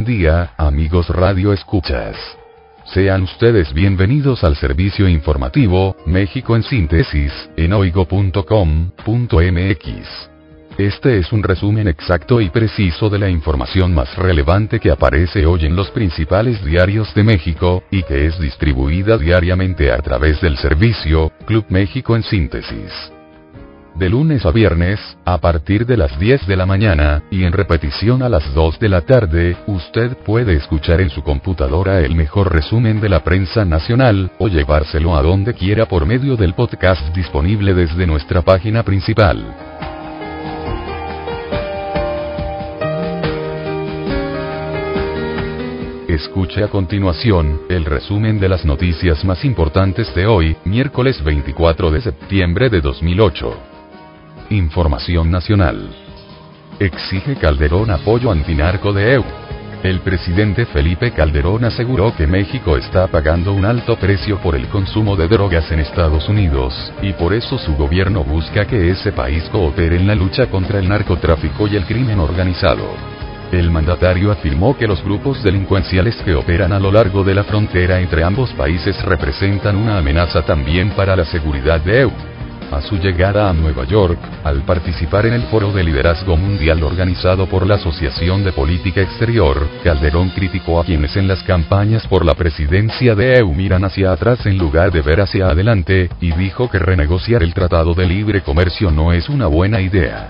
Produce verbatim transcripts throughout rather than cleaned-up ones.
día, amigos radio escuchas. Sean ustedes bienvenidos al servicio informativo, México en Síntesis, en oigo punto com punto mx. Este es un resumen exacto y preciso de la información más relevante que aparece hoy en los principales diarios de México, y que es distribuida diariamente a través del servicio, Club México en Síntesis. De lunes a viernes, a partir de las diez de la mañana, y en repetición a las dos de la tarde, usted puede escuchar en su computadora el mejor resumen de la prensa nacional, o llevárselo a donde quiera por medio del podcast disponible desde nuestra página principal. Escuche a continuación, el resumen de las noticias más importantes de hoy, miércoles veinticuatro de septiembre de dos mil ocho. Información nacional. Exige Calderón apoyo antinarco de E U. El presidente Felipe Calderón aseguró que México está pagando un alto precio por el consumo de drogas en Estados Unidos, y por eso su gobierno busca que ese país coopere en la lucha contra el narcotráfico y el crimen organizado. El mandatario afirmó que los grupos delincuenciales que operan a lo largo de la frontera entre ambos países representan una amenaza también para la seguridad de E U. A su llegada a Nueva York, al participar en el Foro de Liderazgo Mundial organizado por la Asociación de Política Exterior, Calderón criticó a quienes en las campañas por la presidencia de E U miran hacia atrás en lugar de ver hacia adelante, y dijo que renegociar el Tratado de Libre Comercio no es una buena idea.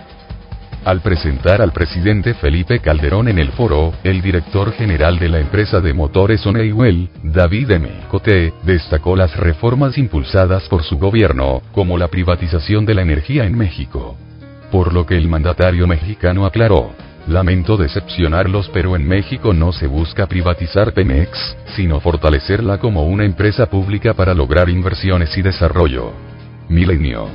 Al presentar al presidente Felipe Calderón en el foro, el director general de la empresa de motores Honeywell, David M. Coté, destacó las reformas impulsadas por su gobierno, como la privatización de la energía en México. Por lo que el mandatario mexicano aclaró: lamento decepcionarlos, pero en México no se busca privatizar Pemex, sino fortalecerla como una empresa pública para lograr inversiones y desarrollo. Milenio.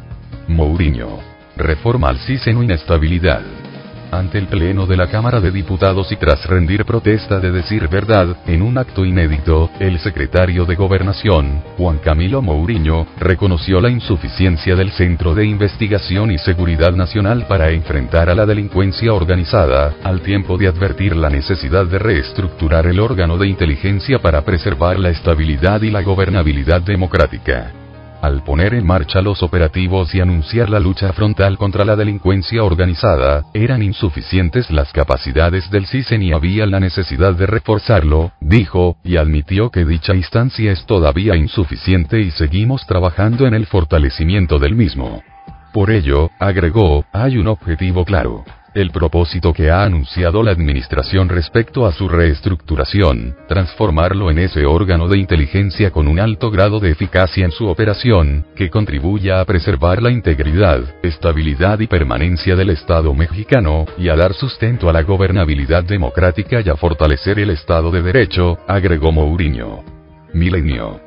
Mourinho. Reforma al C I S E N o inestabilidad. Ante el Pleno de la Cámara de Diputados y tras rendir protesta de decir verdad, en un acto inédito, el secretario de Gobernación, Juan Camilo Mourinho, reconoció la insuficiencia del Centro de Investigación y Seguridad Nacional para enfrentar a la delincuencia organizada, al tiempo de advertir la necesidad de reestructurar el órgano de inteligencia para preservar la estabilidad y la gobernabilidad democrática. Al poner en marcha los operativos y anunciar la lucha frontal contra la delincuencia organizada, eran insuficientes las capacidades del C I S E N y había la necesidad de reforzarlo, dijo, y admitió que dicha instancia es todavía insuficiente y seguimos trabajando en el fortalecimiento del mismo. Por ello, agregó, hay un objetivo claro. El propósito que ha anunciado la administración respecto a su reestructuración, transformarlo en ese órgano de inteligencia con un alto grado de eficacia en su operación, que contribuya a preservar la integridad, estabilidad y permanencia del Estado mexicano, y a dar sustento a la gobernabilidad democrática y a fortalecer el Estado de Derecho, agregó Mourinho. Milenio.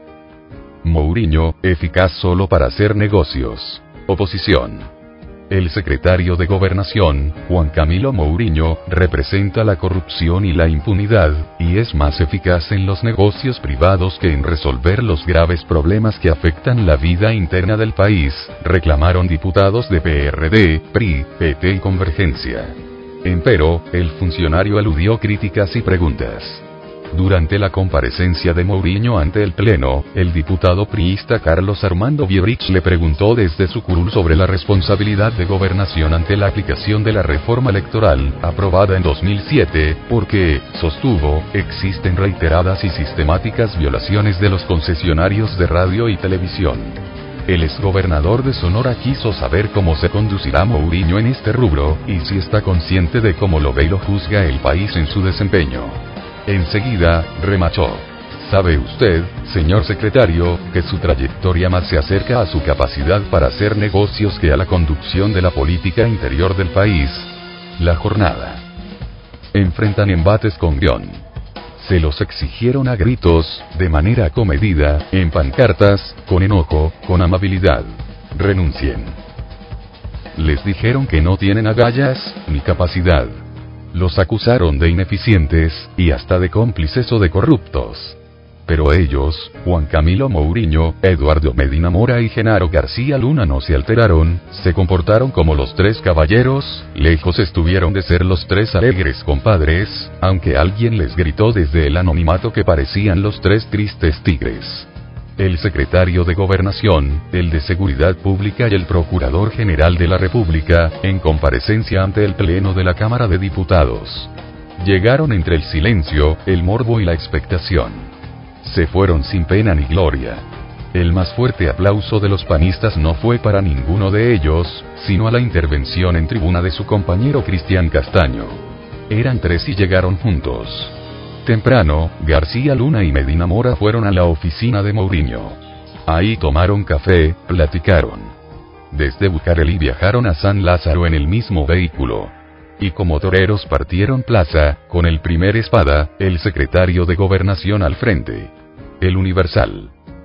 Mourinho, eficaz solo para hacer negocios. Oposición. El secretario de Gobernación, Juan Camilo Mourinho, representa la corrupción y la impunidad, y es más eficaz en los negocios privados que en resolver los graves problemas que afectan la vida interna del país, reclamaron diputados de P R D, P R I, P T y Convergencia. Empero, el funcionario eludió críticas y preguntas. Durante la comparecencia de Mourinho ante el Pleno, el diputado priista Carlos Armando Biebrich le preguntó desde su curul sobre la responsabilidad de Gobernación ante la aplicación de la reforma electoral, aprobada en dos mil siete, porque, sostuvo, existen reiteradas y sistemáticas violaciones de los concesionarios de radio y televisión. El exgobernador de Sonora quiso saber cómo se conducirá Mourinho en este rubro, y si está consciente de cómo lo ve y lo juzga el país en su desempeño. Enseguida, remachó: ¿sabe usted, señor secretario, que su trayectoria más se acerca a su capacidad para hacer negocios que a la conducción de la política interior del país? La jornada. Enfrentan embates con guión. Se los exigieron a gritos, de manera comedida, en pancartas, con enojo, con amabilidad. Renuncien. Les dijeron que no tienen agallas, ni capacidad. Los acusaron de ineficientes, y hasta de cómplices o de corruptos. Pero ellos, Juan Camilo Mourinho, Eduardo Medina Mora y Genaro García Luna no se alteraron, se comportaron como los tres caballeros, lejos estuvieron de ser los tres alegres compadres, aunque alguien les gritó desde el anonimato que parecían los tres tristes tigres. El secretario de Gobernación, el de Seguridad Pública y el Procurador General de la República, en comparecencia ante el Pleno de la Cámara de Diputados. Llegaron entre el silencio, el morbo y la expectación. Se fueron sin pena ni gloria. El más fuerte aplauso de los panistas no fue para ninguno de ellos, sino a la intervención en tribuna de su compañero Cristian Castaño. Eran tres y llegaron juntos. Temprano, García Luna y Medina Mora fueron a la oficina de Mourinho. Ahí tomaron café, platicaron. Desde Bucareli viajaron a San Lázaro en el mismo vehículo. Y como toreros partieron plaza, con el primer espada, el secretario de Gobernación al frente. El Universal.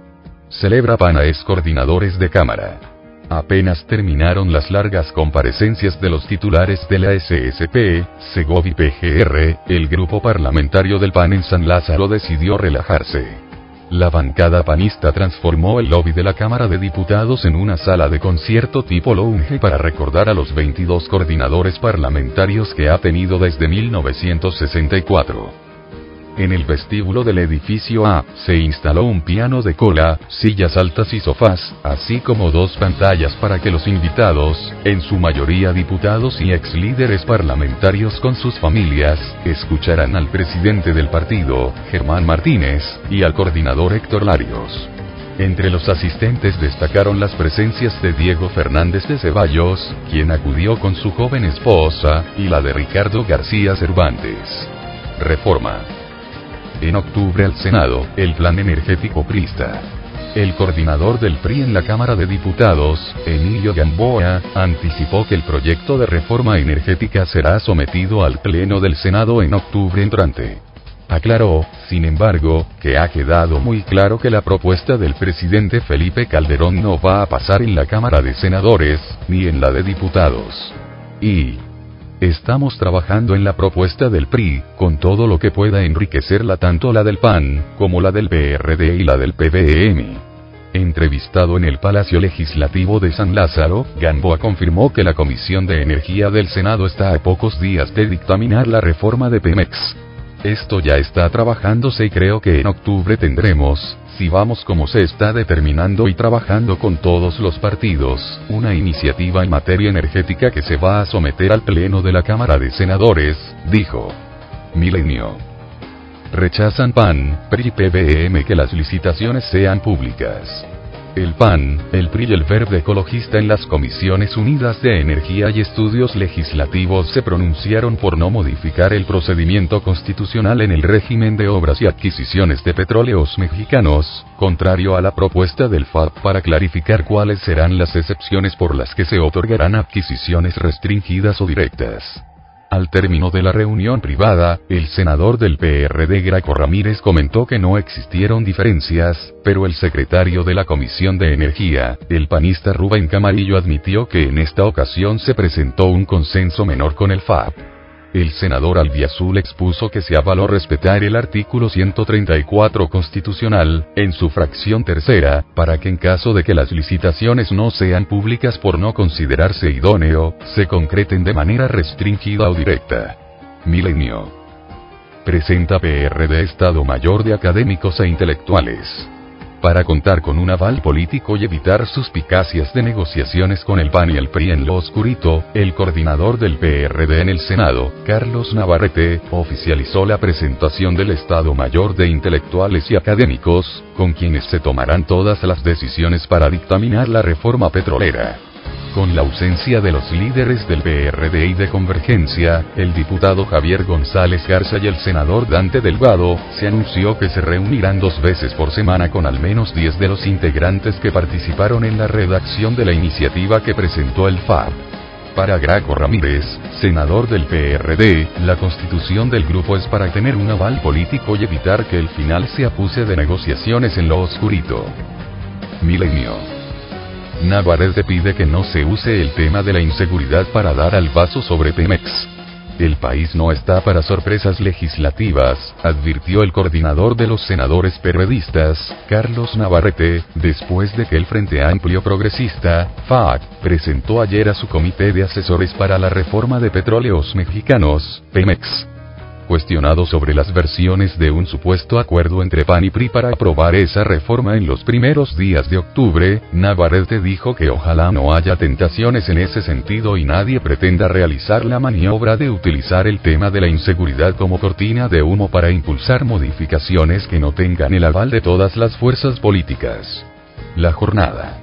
Celebra P A N a ex coordinadores de Cámara. Apenas terminaron las largas comparecencias de los titulares de la S S P, Segov y P G R, el grupo parlamentario del P A N en San Lázaro decidió relajarse. La bancada panista transformó el lobby de la Cámara de Diputados en una sala de concierto tipo lounge para recordar a los veintidós coordinadores parlamentarios que ha tenido desde mil novecientos sesenta y cuatro. En el vestíbulo del edificio A, se instaló un piano de cola, sillas altas y sofás, así como dos pantallas para que los invitados, en su mayoría diputados y ex líderes parlamentarios con sus familias, escucharan al presidente del partido, Germán Martínez, y al coordinador Héctor Larios. Entre los asistentes destacaron las presencias de Diego Fernández de Ceballos, quien acudió con su joven esposa, y la de Ricardo García Cervantes. Reforma. En octubre al Senado, el plan energético priista. El coordinador del P R I en la Cámara de Diputados, Emilio Gamboa, anticipó que el proyecto de reforma energética será sometido al Pleno del Senado en octubre entrante. Aclaró, sin embargo, que ha quedado muy claro que la propuesta del presidente Felipe Calderón no va a pasar en la Cámara de Senadores, ni en la de Diputados. Y estamos trabajando en la propuesta del P R I, con todo lo que pueda enriquecerla tanto la del P A N, como la del P R D y la del P V M. Entrevistado en el Palacio Legislativo de San Lázaro, Gamboa confirmó que la Comisión de Energía del Senado está a pocos días de dictaminar la reforma de Pemex. Esto ya está trabajándose y creo que en octubre tendremos, si vamos como se está determinando y trabajando con todos los partidos, una iniciativa en materia energética que se va a someter al Pleno de la Cámara de Senadores, dijo. Milenio. Rechazan P A N, P R I y P V M que las licitaciones sean públicas. El P A N, el P R I y el Verde Ecologista en las Comisiones Unidas de Energía y Estudios Legislativos se pronunciaron por no modificar el procedimiento constitucional en el régimen de obras y adquisiciones de petróleos mexicanos, contrario a la propuesta del F A B para clarificar cuáles serán las excepciones por las que se otorgarán adquisiciones restringidas o directas. Al término de la reunión privada, el senador del P R D Graco Ramírez comentó que no existieron diferencias, pero el secretario de la Comisión de Energía, el panista Rubén Camarillo admitió que en esta ocasión se presentó un consenso menor con el F A B. El senador albiazul expuso que se avaló respetar el artículo ciento treinta y cuatro constitucional, en su fracción tercera, para que en caso de que las licitaciones no sean públicas por no considerarse idóneo, se concreten de manera restringida o directa. Milenio. Presenta P R D Estado Mayor de Académicos e Intelectuales. Para contar con un aval político y evitar suspicacias de negociaciones con el P A N y el P R I en lo oscurito, el coordinador del P R D en el Senado, Carlos Navarrete, oficializó la presentación del Estado Mayor de Intelectuales y Académicos, con quienes se tomarán todas las decisiones para dictaminar la reforma petrolera. Con la ausencia de los líderes del P R D y de Convergencia, el diputado Javier González Garza y el senador Dante Delgado, se anunció que se reunirán dos veces por semana con al menos diez de los integrantes que participaron en la redacción de la iniciativa que presentó el F A B. Para Graco Ramírez, senador del P R D, la constitución del grupo es para tener un aval político y evitar que el final se acuse de negociaciones en lo oscurito. Milenio. Navarrete pide que no se use el tema de la inseguridad para dar al vaso sobre Pemex. El país no está para sorpresas legislativas, advirtió el coordinador de los senadores perredistas, Carlos Navarrete, después de que el Frente Amplio Progresista, F A C, presentó ayer a su comité de asesores para la reforma de petróleos mexicanos, Pemex. Cuestionado sobre las versiones de un supuesto acuerdo entre P A N y P R I para aprobar esa reforma en los primeros días de octubre, Navarrete dijo que ojalá no haya tentaciones en ese sentido y nadie pretenda realizar la maniobra de utilizar el tema de la inseguridad como cortina de humo para impulsar modificaciones que no tengan el aval de todas las fuerzas políticas. La jornada.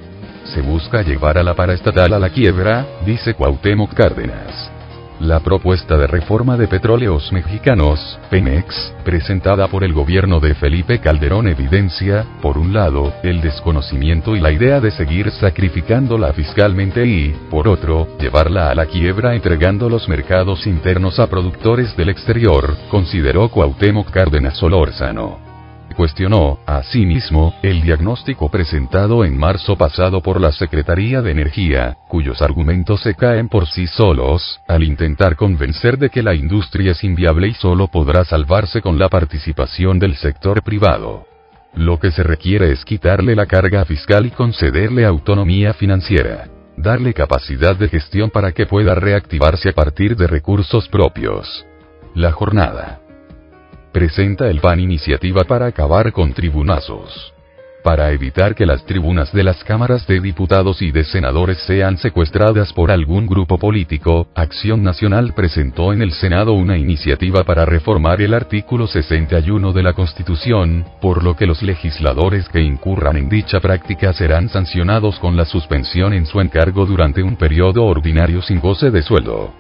Se busca llevar a la paraestatal a la quiebra, dice Cuauhtémoc Cárdenas. La propuesta de reforma de petróleos mexicanos, Pemex, presentada por el gobierno de Felipe Calderón evidencia, por un lado, el desconocimiento y la idea de seguir sacrificándola fiscalmente y, por otro, llevarla a la quiebra entregando los mercados internos a productores del exterior, consideró Cuauhtémoc Cárdenas Solórzano. Cuestionó, asimismo, el diagnóstico presentado en marzo pasado por la Secretaría de Energía, cuyos argumentos se caen por sí solos, al intentar convencer de que la industria es inviable y solo podrá salvarse con la participación del sector privado. Lo que se requiere es quitarle la carga fiscal y concederle autonomía financiera. Darle capacidad de gestión para que pueda reactivarse a partir de recursos propios. La jornada. Presenta el P A N iniciativa para acabar con tribunazos. Para evitar que las tribunas de las cámaras de diputados y de senadores sean secuestradas por algún grupo político, Acción Nacional presentó en el Senado una iniciativa para reformar el artículo sesenta y uno de la Constitución, por lo que los legisladores que incurran en dicha práctica serán sancionados con la suspensión en su encargo durante un periodo ordinario sin goce de sueldo.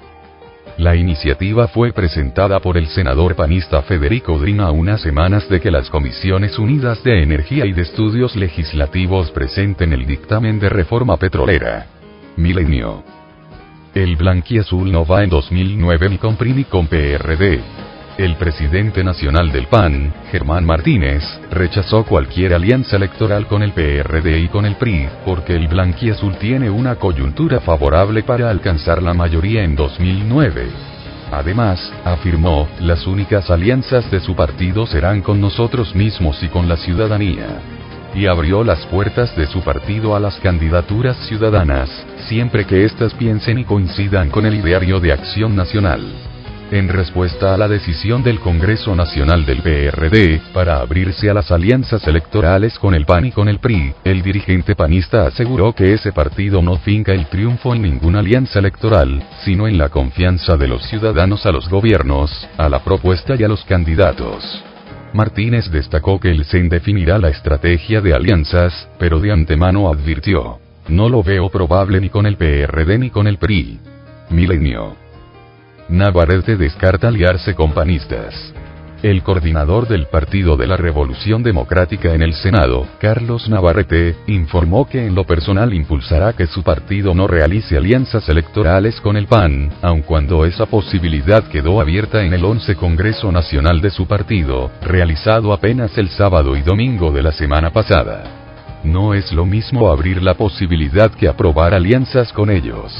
La iniciativa fue presentada por el senador panista Federico Drin a unas semanas de que las Comisiones Unidas de Energía y de Estudios Legislativos presenten el dictamen de reforma petrolera. Milenio. El blanquiazul no va en dos mil nueve ni con P R I ni con P R D. El presidente nacional del P A N, Germán Martínez, rechazó cualquier alianza electoral con el P R D y con el P R I, porque el blanquiazul tiene una coyuntura favorable para alcanzar la mayoría en dos mil nueve. Además, afirmó, las únicas alianzas de su partido serán con nosotros mismos y con la ciudadanía. Y abrió las puertas de su partido a las candidaturas ciudadanas, siempre que éstas piensen y coincidan con el ideario de Acción Nacional. En respuesta a la decisión del Congreso Nacional del P R D, para abrirse a las alianzas electorales con el P A N y con el P R I, el dirigente panista aseguró que ese partido no finca el triunfo en ninguna alianza electoral, sino en la confianza de los ciudadanos a los gobiernos, a la propuesta y a los candidatos. Martínez destacó que el C E N definirá la estrategia de alianzas, pero de antemano advirtió, no lo veo probable ni con el P R D ni con el P R I. Milenio. Navarrete descarta aliarse con panistas. El coordinador del Partido de la Revolución Democrática en el Senado, Carlos Navarrete, informó que en lo personal impulsará que su partido no realice alianzas electorales con el P A N, aun cuando esa posibilidad quedó abierta en el once Congreso Nacional de su partido, realizado apenas el sábado y domingo de la semana pasada. No es lo mismo abrir la posibilidad que aprobar alianzas con ellos.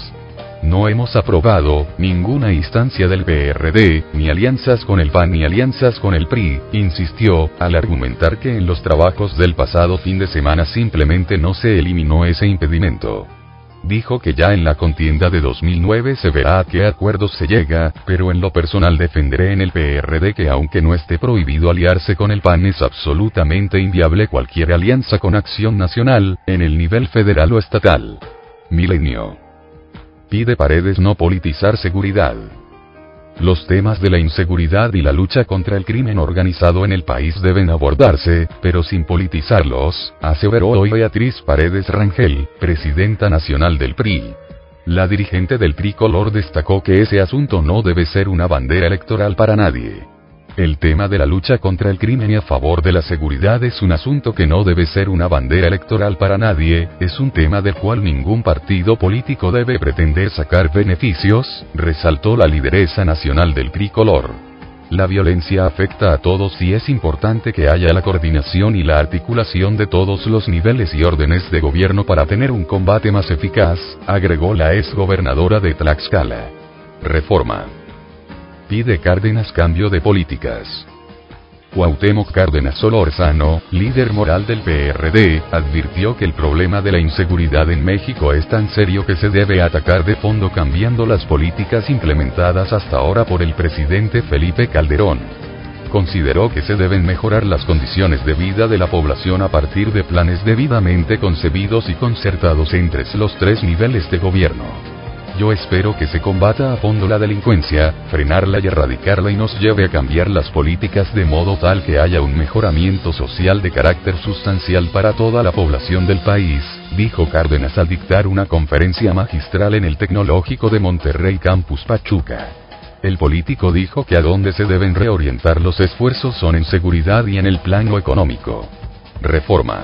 No hemos aprobado ninguna instancia del P R D, ni alianzas con el P A N ni alianzas con el P R I, insistió, al argumentar que en los trabajos del pasado fin de semana simplemente no se eliminó ese impedimento. Dijo que ya en la contienda de dos mil nueve se verá a qué acuerdos se llega, pero en lo personal defenderé en el P R D que aunque no esté prohibido aliarse con el P A N es absolutamente inviable cualquier alianza con Acción Nacional, en el nivel federal o estatal. Milenio. Pide Paredes no politizar seguridad. Los temas de la inseguridad y la lucha contra el crimen organizado en el país deben abordarse, pero sin politizarlos, aseveró hoy Beatriz Paredes Rangel, presidenta nacional del P R I. La dirigente del tricolor destacó que ese asunto no debe ser una bandera electoral para nadie. El tema de la lucha contra el crimen y a favor de la seguridad es un asunto que no debe ser una bandera electoral para nadie, es un tema del cual ningún partido político debe pretender sacar beneficios, resaltó la lideresa nacional del tricolor. La violencia afecta a todos y es importante que haya la coordinación y la articulación de todos los niveles y órdenes de gobierno para tener un combate más eficaz, agregó la exgobernadora de Tlaxcala. Reforma. Pide Cárdenas cambio de políticas. Cuauhtémoc Cárdenas Solórzano, líder moral del P R D, advirtió que el problema de la inseguridad en México es tan serio que se debe atacar de fondo cambiando las políticas implementadas hasta ahora por el presidente Felipe Calderón. Consideró que se deben mejorar las condiciones de vida de la población a partir de planes debidamente concebidos y concertados entre los tres niveles de gobierno. Yo espero que se combata a fondo la delincuencia, frenarla y erradicarla y nos lleve a cambiar las políticas de modo tal que haya un mejoramiento social de carácter sustancial para toda la población del país, dijo Cárdenas al dictar una conferencia magistral en el Tecnológico de Monterrey Campus Pachuca. El político dijo que a donde se deben reorientar los esfuerzos son en seguridad y en el plano económico. Reforma.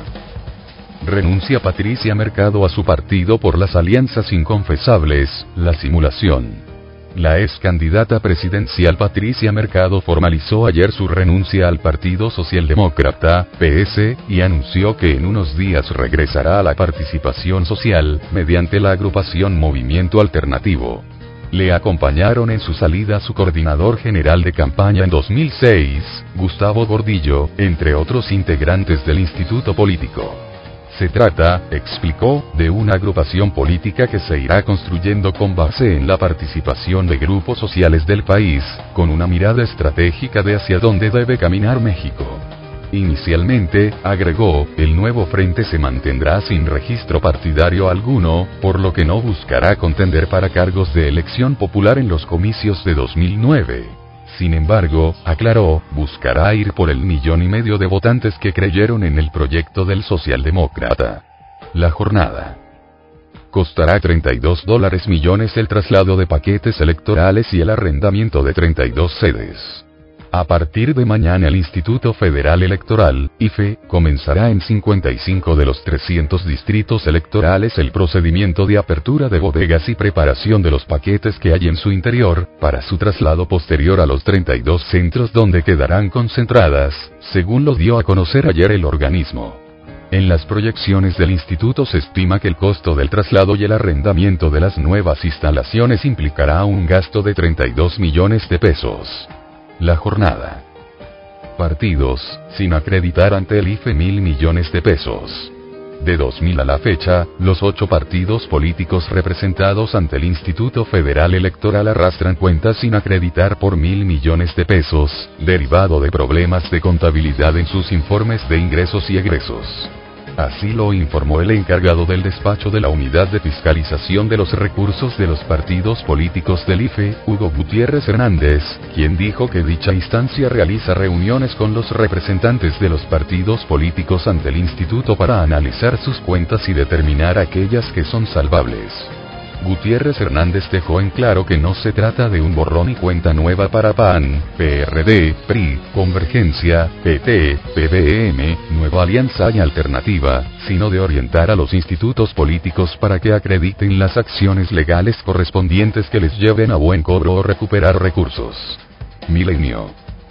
Renuncia Patricia Mercado a su partido por las alianzas inconfesables, la simulación. La ex candidata presidencial Patricia Mercado formalizó ayer su renuncia al Partido Socialdemócrata, P S, y anunció que en unos días regresará a la participación social, mediante la agrupación Movimiento Alternativo. Le acompañaron en su salida su coordinador general de campaña en dos mil seis, Gustavo Gordillo, entre otros integrantes del Instituto Político. Se trata, explicó, de una agrupación política que se irá construyendo con base en la participación de grupos sociales del país, con una mirada estratégica de hacia dónde debe caminar México. Inicialmente, agregó, el nuevo frente se mantendrá sin registro partidario alguno, por lo que no buscará contender para cargos de elección popular en los comicios de dos mil nueve. Sin embargo, aclaró, buscará ir por el millón y medio de votantes que creyeron en el proyecto del socialdemócrata. La jornada. Costará treinta y dos dólares millones el traslado de paquetes electorales y el arrendamiento de treinta y dos sedes. A partir de mañana el Instituto Federal Electoral, I F E, comenzará en cincuenta y cinco de los trescientos distritos electorales el procedimiento de apertura de bodegas y preparación de los paquetes que hay en su interior, para su traslado posterior a los treinta y dos centros donde quedarán concentradas, según lo dio a conocer ayer el organismo. En las proyecciones del instituto se estima que el costo del traslado y el arrendamiento de las nuevas instalaciones implicará un gasto de treinta y dos millones de pesos. La jornada. Partidos, sin acreditar ante el I F E mil millones de pesos. De dos mil a la fecha, los ocho partidos políticos representados ante el Instituto Federal Electoral arrastran cuentas sin acreditar por mil millones de pesos, derivado de problemas de contabilidad en sus informes de ingresos y egresos. Así lo informó el encargado del despacho de la Unidad de Fiscalización de los Recursos de los Partidos Políticos del I F E, Hugo Gutiérrez Hernández, quien dijo que dicha instancia realiza reuniones con los representantes de los partidos políticos ante el instituto para analizar sus cuentas y determinar aquellas que son salvables. Gutiérrez Hernández dejó en claro que no se trata de un borrón y cuenta nueva para P A N, P R D, P R I, Convergencia, P T, P V M, Nueva Alianza y Alternativa, sino de orientar a los institutos políticos para que acrediten las acciones legales correspondientes que les lleven a buen cobro o recuperar recursos. Milenio.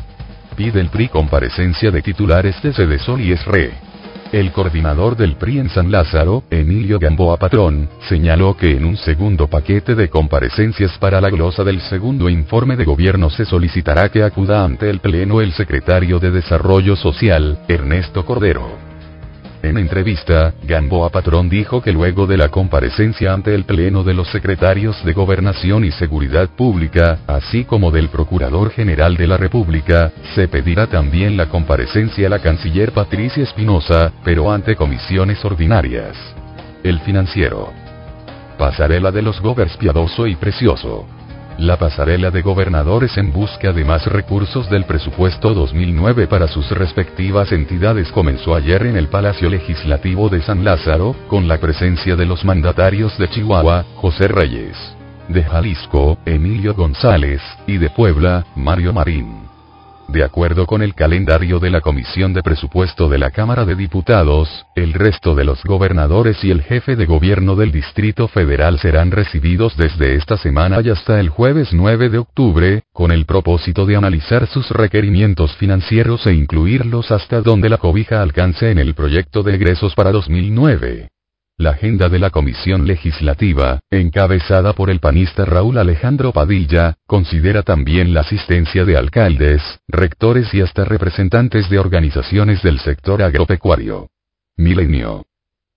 Pide el P R I comparecencia de titulares de Sedesol y S R E. El coordinador del P R I en San Lázaro, Emilio Gamboa Patrón, señaló que en un segundo paquete de comparecencias para la glosa del segundo informe de gobierno se solicitará que acuda ante el Pleno el secretario de Desarrollo Social, Ernesto Cordero. En entrevista, Gamboa Patrón dijo que luego de la comparecencia ante el Pleno de los secretarios de Gobernación y Seguridad Pública, así como del Procurador General de la República, se pedirá también la comparecencia a la canciller Patricia Espinosa, pero ante comisiones ordinarias. El Financiero. Pasarela de los Gobers Piadoso y Precioso. La pasarela de gobernadores en busca de más recursos del presupuesto dos mil nueve para sus respectivas entidades comenzó ayer en el Palacio Legislativo de San Lázaro, con la presencia de los mandatarios de Chihuahua, José Reyes; de Jalisco, Emilio González; y de Puebla, Mario Marín. De acuerdo con el calendario de la Comisión de Presupuesto de la Cámara de Diputados, el resto de los gobernadores y el jefe de gobierno del Distrito Federal serán recibidos desde esta semana y hasta el jueves nueve de octubre, con el propósito de analizar sus requerimientos financieros e incluirlos hasta donde la cobija alcance en el proyecto de egresos para dos mil nueve. La agenda de la Comisión Legislativa, encabezada por el panista Raúl Alejandro Padilla, considera también la asistencia de alcaldes, rectores y hasta representantes de organizaciones del sector agropecuario. Milenio.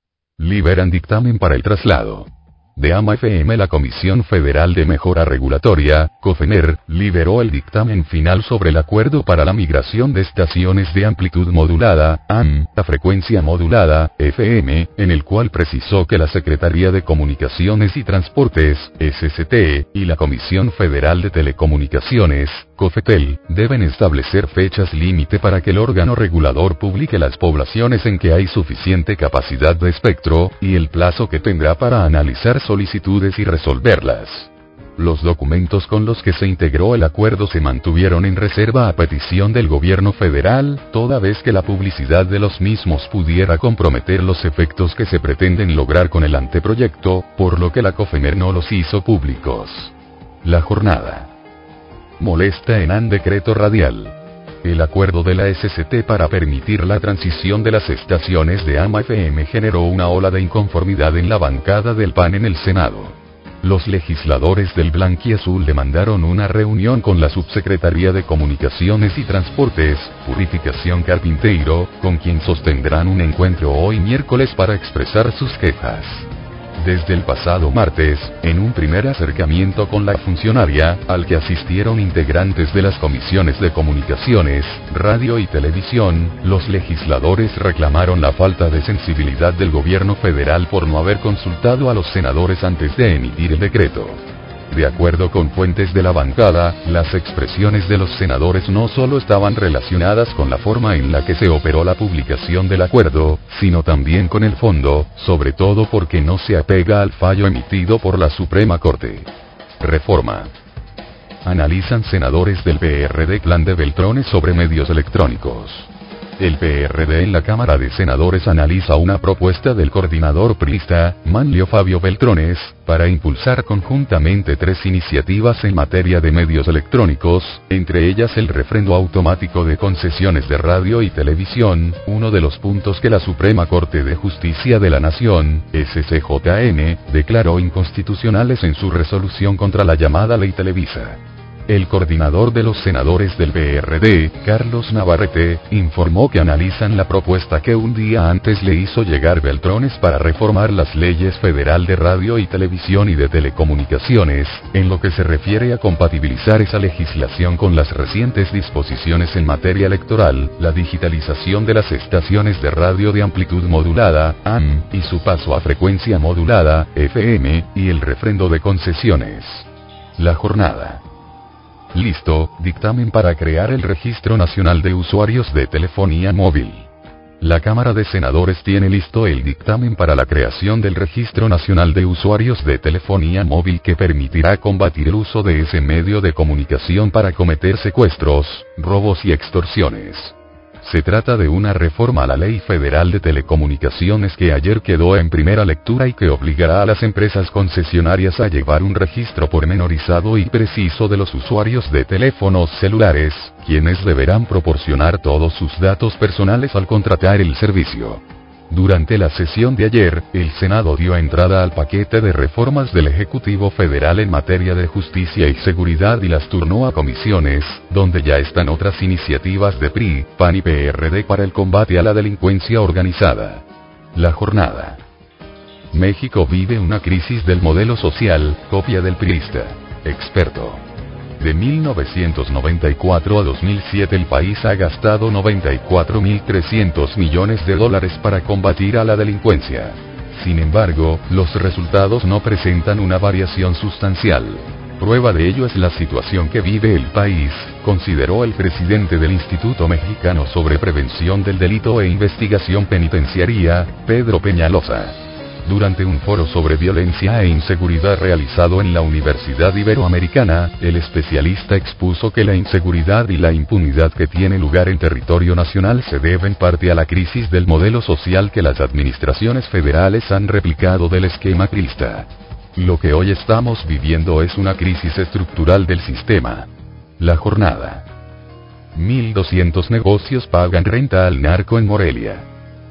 Liberan dictamen para el traslado de AMA F M. La Comisión Federal de Mejora Regulatoria, COFEMER, liberó el dictamen final sobre el acuerdo para la migración de estaciones de amplitud modulada, A M, a frecuencia modulada, F M, en el cual precisó que la Secretaría de Comunicaciones y Transportes, S C T, y la Comisión Federal de Telecomunicaciones, COFETEL, deben establecer fechas límite para que el órgano regulador publique las poblaciones en que hay suficiente capacidad de espectro, y el plazo que tendrá para analizar solicitudes y resolverlas. Los documentos con los que se integró el acuerdo se mantuvieron en reserva a petición del gobierno federal, toda vez que la publicidad de los mismos pudiera comprometer los efectos que se pretenden lograr con el anteproyecto, por lo que la COFEMER no los hizo públicos. La jornada. Molesta en an decreto radial. El acuerdo de la S C T para permitir la transición de las estaciones de AMA F M generó una ola de inconformidad en la bancada del P A N en el Senado. Los legisladores del Blanquiazul demandaron una reunión con la Subsecretaría de Comunicaciones y Transportes, Purificación Carpinteiro, con quien sostendrán un encuentro hoy miércoles para expresar sus quejas. Desde el pasado martes, en un primer acercamiento con la funcionaria, al que asistieron integrantes de las comisiones de comunicaciones, radio y televisión, los legisladores reclamaron la falta de sensibilidad del gobierno federal por no haber consultado a los senadores antes de emitir el decreto. De acuerdo con fuentes de la bancada, las expresiones de los senadores no solo estaban relacionadas con la forma en la que se operó la publicación del acuerdo, sino también con el fondo, sobre todo porque no se apega al fallo emitido por la Suprema Corte. Reforma. Analizan senadores del P R D plan de Beltrones sobre medios electrónicos. El P R D en la Cámara de Senadores analiza una propuesta del coordinador priista, Manlio Fabio Beltrones, para impulsar conjuntamente tres iniciativas en materia de medios electrónicos, entre ellas el refrendo automático de concesiones de radio y televisión, uno de los puntos que la Suprema Corte de Justicia de la Nación, S C J N, declaró inconstitucionales en su resolución contra la llamada Ley Televisa. El coordinador de los senadores del P R D, Carlos Navarrete, informó que analizan la propuesta que un día antes le hizo llegar Beltrones para reformar las leyes federal de radio y televisión y de telecomunicaciones, en lo que se refiere a compatibilizar esa legislación con las recientes disposiciones en materia electoral, la digitalización de las estaciones de radio de amplitud modulada, A M, y su paso a frecuencia modulada, F M, y el refrendo de concesiones. La jornada. Listo, dictamen para crear el Registro Nacional de Usuarios de Telefonía Móvil. La Cámara de Senadores tiene listo el dictamen para la creación del Registro Nacional de Usuarios de Telefonía Móvil que permitirá combatir el uso de ese medio de comunicación para cometer secuestros, robos y extorsiones. Se trata de una reforma a la Ley Federal de Telecomunicaciones que ayer quedó en primera lectura y que obligará a las empresas concesionarias a llevar un registro pormenorizado y preciso de los usuarios de teléfonos celulares, quienes deberán proporcionar todos sus datos personales al contratar el servicio. Durante la sesión de ayer, el Senado dio entrada al paquete de reformas del Ejecutivo Federal en materia de justicia y seguridad y las turnó a comisiones, donde ya están otras iniciativas de P R I, P A N y P R D para el combate a la delincuencia organizada. La jornada. México vive una crisis del modelo social, copia del priista. Experto. De mil novecientos noventa y cuatro a dos mil siete el país ha gastado noventa y cuatro mil trescientos millones de dólares para combatir a la delincuencia. Sin embargo, los resultados no presentan una variación sustancial. Prueba de ello es la situación que vive el país, consideró el presidente del Instituto Mexicano sobre Prevención del Delito e Investigación Penitenciaria, Pedro Peñalosa. Durante un foro sobre violencia e inseguridad realizado en la Universidad Iberoamericana, el especialista expuso que la inseguridad y la impunidad que tiene lugar en territorio nacional se debe en parte a la crisis del modelo social que las administraciones federales han replicado del esquema priista. Lo que hoy estamos viviendo es una crisis estructural del sistema. La jornada. mil doscientos negocios pagan renta al narco en Morelia.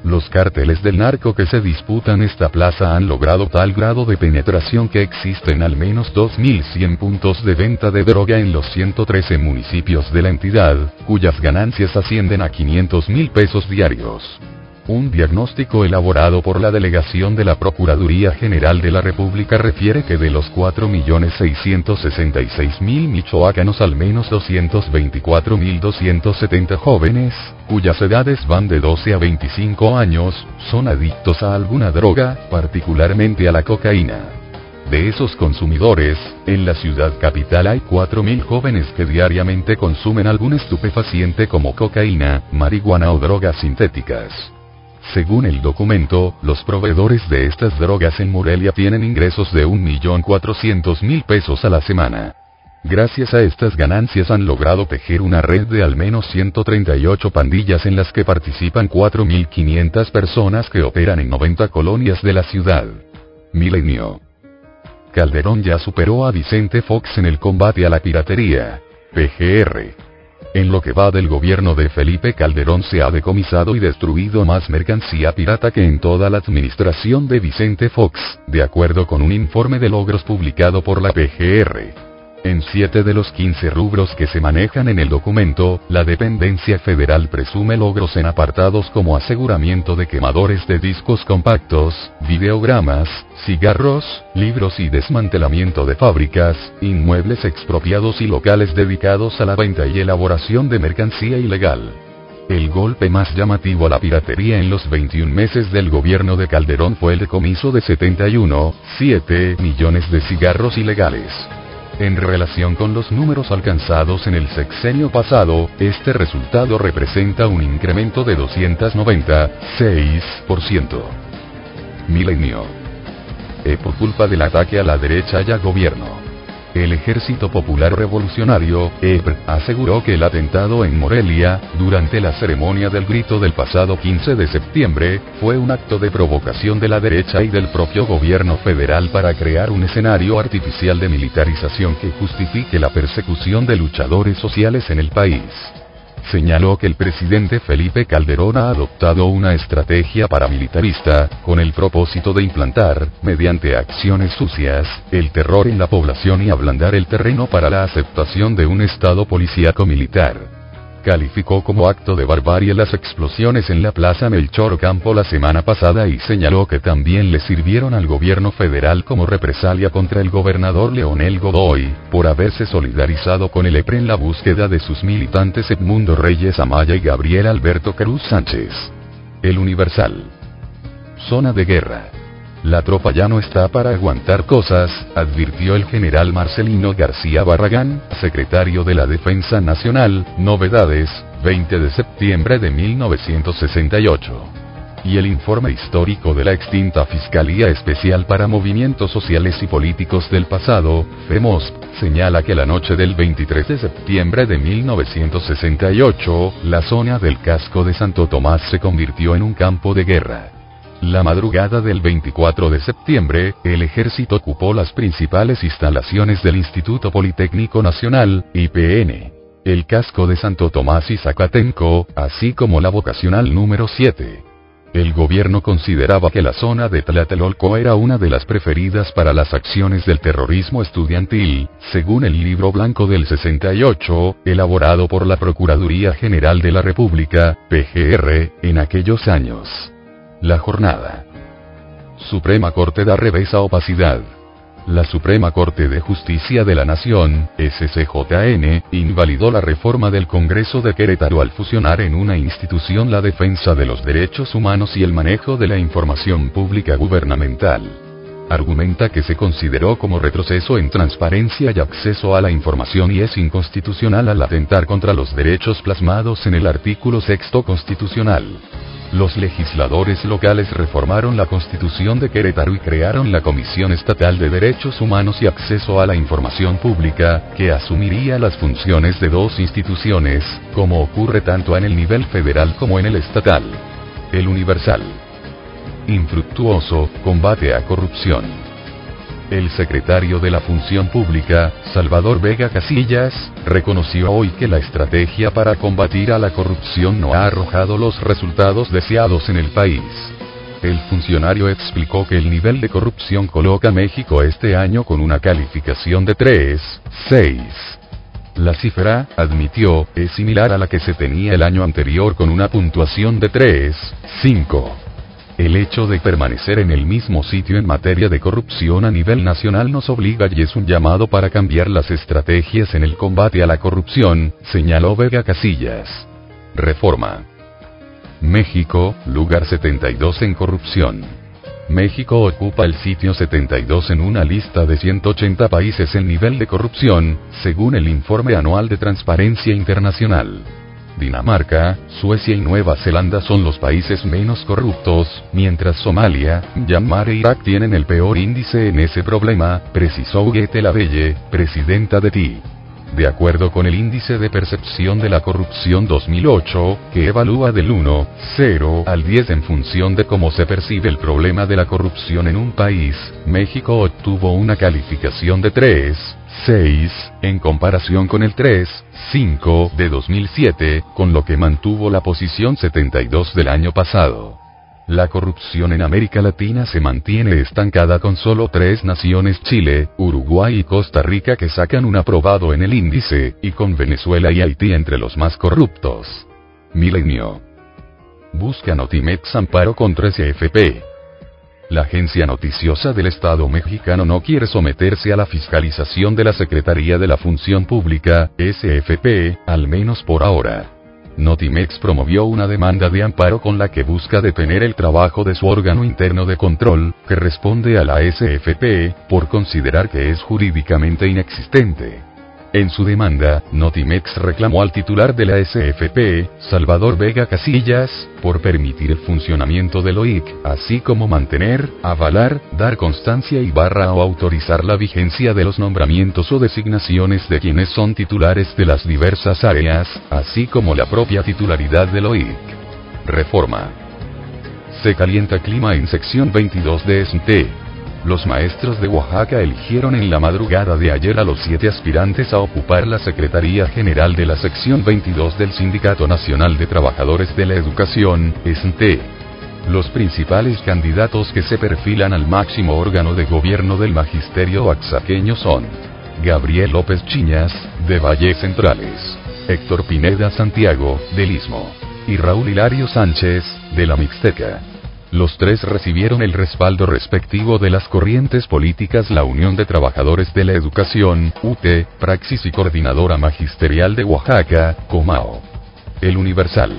Los cárteles del narco que se disputan esta plaza han logrado tal grado de penetración que existen al menos dos mil cien puntos de venta de droga en los ciento trece municipios de la entidad, cuyas ganancias ascienden a quinientos mil pesos diarios. Un diagnóstico elaborado por la delegación de la Procuraduría General de la República refiere que de los cuatro millones seiscientos sesenta y seis mil michoacanos al menos doscientos veinticuatro mil doscientos setenta jóvenes, cuyas edades van de doce a veinticinco años, son adictos a alguna droga, particularmente a la cocaína. De esos consumidores, en la ciudad capital hay cuatro mil jóvenes que diariamente consumen algún estupefaciente como cocaína, marihuana o drogas sintéticas. Según el documento, los proveedores de estas drogas en Morelia tienen ingresos de un millón cuatrocientos mil pesos a la semana. Gracias a estas ganancias han logrado tejer una red de al menos ciento treinta y ocho pandillas en las que participan cuatro mil quinientas personas que operan en noventa colonias de la ciudad. Milenio. Calderón ya superó a Vicente Fox en el combate a la piratería. P G R. En lo que va del gobierno de Felipe Calderón se ha decomisado y destruido más mercancía pirata que en toda la administración de Vicente Fox, de acuerdo con un informe de logros publicado por la P G R. En siete de los quince rubros que se manejan en el documento, la dependencia federal presume logros en apartados como aseguramiento de quemadores de discos compactos, videogramas, cigarros, libros y desmantelamiento de fábricas, inmuebles expropiados y locales dedicados a la venta y elaboración de mercancía ilegal. El golpe más llamativo a la piratería en los veintiún meses del gobierno de Calderón fue el decomiso de setenta y uno punto siete millones de cigarros ilegales. En relación con los números alcanzados en el sexenio pasado, este resultado representa un incremento de doscientos noventa y seis por ciento. Milenio. E por culpa del ataque a la derecha y al gobierno. El Ejército Popular Revolucionario, E P R, aseguró que el atentado en Morelia, durante la ceremonia del grito del pasado quince de septiembre, fue un acto de provocación de la derecha y del propio gobierno federal para crear un escenario artificial de militarización que justifique la persecución de luchadores sociales en el país. Señaló que el presidente Felipe Calderón ha adoptado una estrategia paramilitarista, con el propósito de implantar, mediante acciones sucias, el terror en la población y ablandar el terreno para la aceptación de un estado policíaco militar. Calificó como acto de barbarie las explosiones en la Plaza Melchor Campo la semana pasada y señaló que también le sirvieron al gobierno federal como represalia contra el gobernador Leonel Godoy, por haberse solidarizado con el E P R en la búsqueda de sus militantes Edmundo Reyes Amaya y Gabriel Alberto Cruz Sánchez. El Universal. Zona de guerra. La tropa ya no está para aguantar cosas, advirtió el general Marcelino García Barragán, secretario de la Defensa Nacional. Novedades, veinte de septiembre de mil novecientos sesenta y ocho. Y el informe histórico de la extinta Fiscalía Especial para Movimientos Sociales y Políticos del pasado, FEMOSP, señala que la noche del veintitrés de septiembre de mil novecientos sesenta y ocho, la zona del casco de Santo Tomás se convirtió en un campo de guerra. La madrugada del veinticuatro de septiembre, el ejército ocupó las principales instalaciones del Instituto Politécnico Nacional, I P N, el casco de Santo Tomás y Zacatenco, así como la vocacional número siete. El gobierno consideraba que la zona de Tlatelolco era una de las preferidas para las acciones del terrorismo estudiantil, según el Libro Blanco del sesenta y ocho, elaborado por la Procuraduría General de la República, P G R, en aquellos años. La jornada. Suprema Corte da revés a opacidad. La Suprema Corte de Justicia de la Nación, S C J N, invalidó la reforma del Congreso de Querétaro al fusionar en una institución la defensa de los derechos humanos y el manejo de la información pública gubernamental. Argumenta que se consideró como retroceso en transparencia y acceso a la información y es inconstitucional al atentar contra los derechos plasmados en el artículo sexto constitucional. Los legisladores locales reformaron la Constitución de Querétaro y crearon la Comisión Estatal de Derechos Humanos y Acceso a la Información Pública, que asumiría las funciones de dos instituciones, como ocurre tanto en el nivel federal como en el estatal. El Universal. Infructuoso, combate a corrupción. El secretario de la Función Pública, Salvador Vega Casillas, reconoció hoy que la estrategia para combatir a la corrupción no ha arrojado los resultados deseados en el país. El funcionario explicó que el nivel de corrupción coloca a México este año con una calificación de tres punto seis. La cifra, admitió, es similar a la que se tenía el año anterior con una puntuación de tres punto cinco. El hecho de permanecer en el mismo sitio en materia de corrupción a nivel nacional nos obliga y es un llamado para cambiar las estrategias en el combate a la corrupción, señaló Vega Casillas. Reforma. México, lugar setenta y dos en corrupción. México ocupa el sitio setenta y dos en una lista de ciento ochenta países en nivel de corrupción, según el informe anual de Transparencia Internacional. Dinamarca, Suecia y Nueva Zelanda son los países menos corruptos, mientras Somalia, Myanmar e Irak tienen el peor índice en ese problema, precisó Huguette Lavelle, presidenta de T I. De acuerdo con el Índice de Percepción de la Corrupción dos mil ocho, que evalúa del uno, cero al diez en función de cómo se percibe el problema de la corrupción en un país, México obtuvo una calificación de tres punto seis, en comparación con el tres punto cinco de dos mil siete, con lo que mantuvo la posición setenta y dos del año pasado. La corrupción en América Latina se mantiene estancada con solo tres naciones: Chile, Uruguay y Costa Rica, que sacan un aprobado en el índice, y con Venezuela y Haití entre los más corruptos. Milenio. Busca Notimex amparo contra S F P. La agencia noticiosa del Estado mexicano no quiere someterse a la fiscalización de la Secretaría de la Función Pública, S F P, al menos por ahora. Notimex promovió una demanda de amparo con la que busca detener el trabajo de su órgano interno de control, que responde a la S F P, por considerar que es jurídicamente inexistente. En su demanda, Notimex reclamó al titular de la S F P, Salvador Vega Casillas, por permitir el funcionamiento del O I C, así como mantener, avalar, dar constancia y barra o autorizar la vigencia de los nombramientos o designaciones de quienes son titulares de las diversas áreas, así como la propia titularidad del O I C. Reforma. Se calienta clima en sección veintidós de E S N T E. Los maestros de Oaxaca eligieron en la madrugada de ayer a los siete aspirantes a ocupar la Secretaría General de la sección veintidós del Sindicato Nacional de Trabajadores de la Educación, E S N T E. Los principales candidatos que se perfilan al máximo órgano de gobierno del magisterio oaxaqueño son Gabriel López Chiñas, de Valles Centrales, Héctor Pineda Santiago, del Istmo, y Raúl Hilario Sánchez, de la Mixteca. Los tres recibieron el respaldo respectivo de las corrientes políticas: la Unión de Trabajadores de la Educación, U T, Praxis y Coordinadora Magisterial de Oaxaca, Comao. El Universal.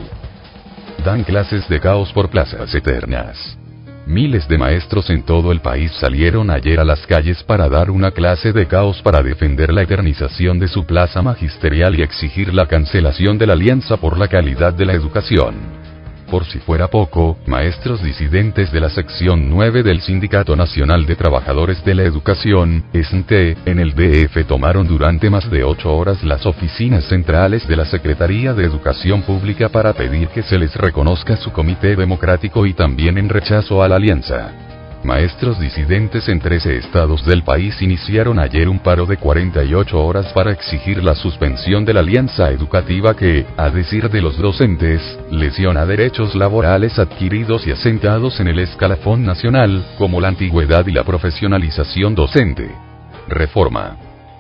Dan clases de caos por plazas eternas. Miles de maestros en todo el país salieron ayer a las calles para dar una clase de caos para defender la eternización de su plaza magisterial y exigir la cancelación de la Alianza por la Calidad de la Educación. Por si fuera poco, maestros disidentes de la sección nueve del Sindicato Nacional de Trabajadores de la Educación, E S N T E, en el D F tomaron durante más de ocho horas las oficinas centrales de la Secretaría de Educación Pública para pedir que se les reconozca su comité democrático y también en rechazo a la alianza. Maestros disidentes en trece estados del país iniciaron ayer un paro de cuarenta y ocho horas para exigir la suspensión de la alianza educativa que, a decir de los docentes, lesiona derechos laborales adquiridos y asentados en el escalafón nacional, como la antigüedad y la profesionalización docente. Reforma.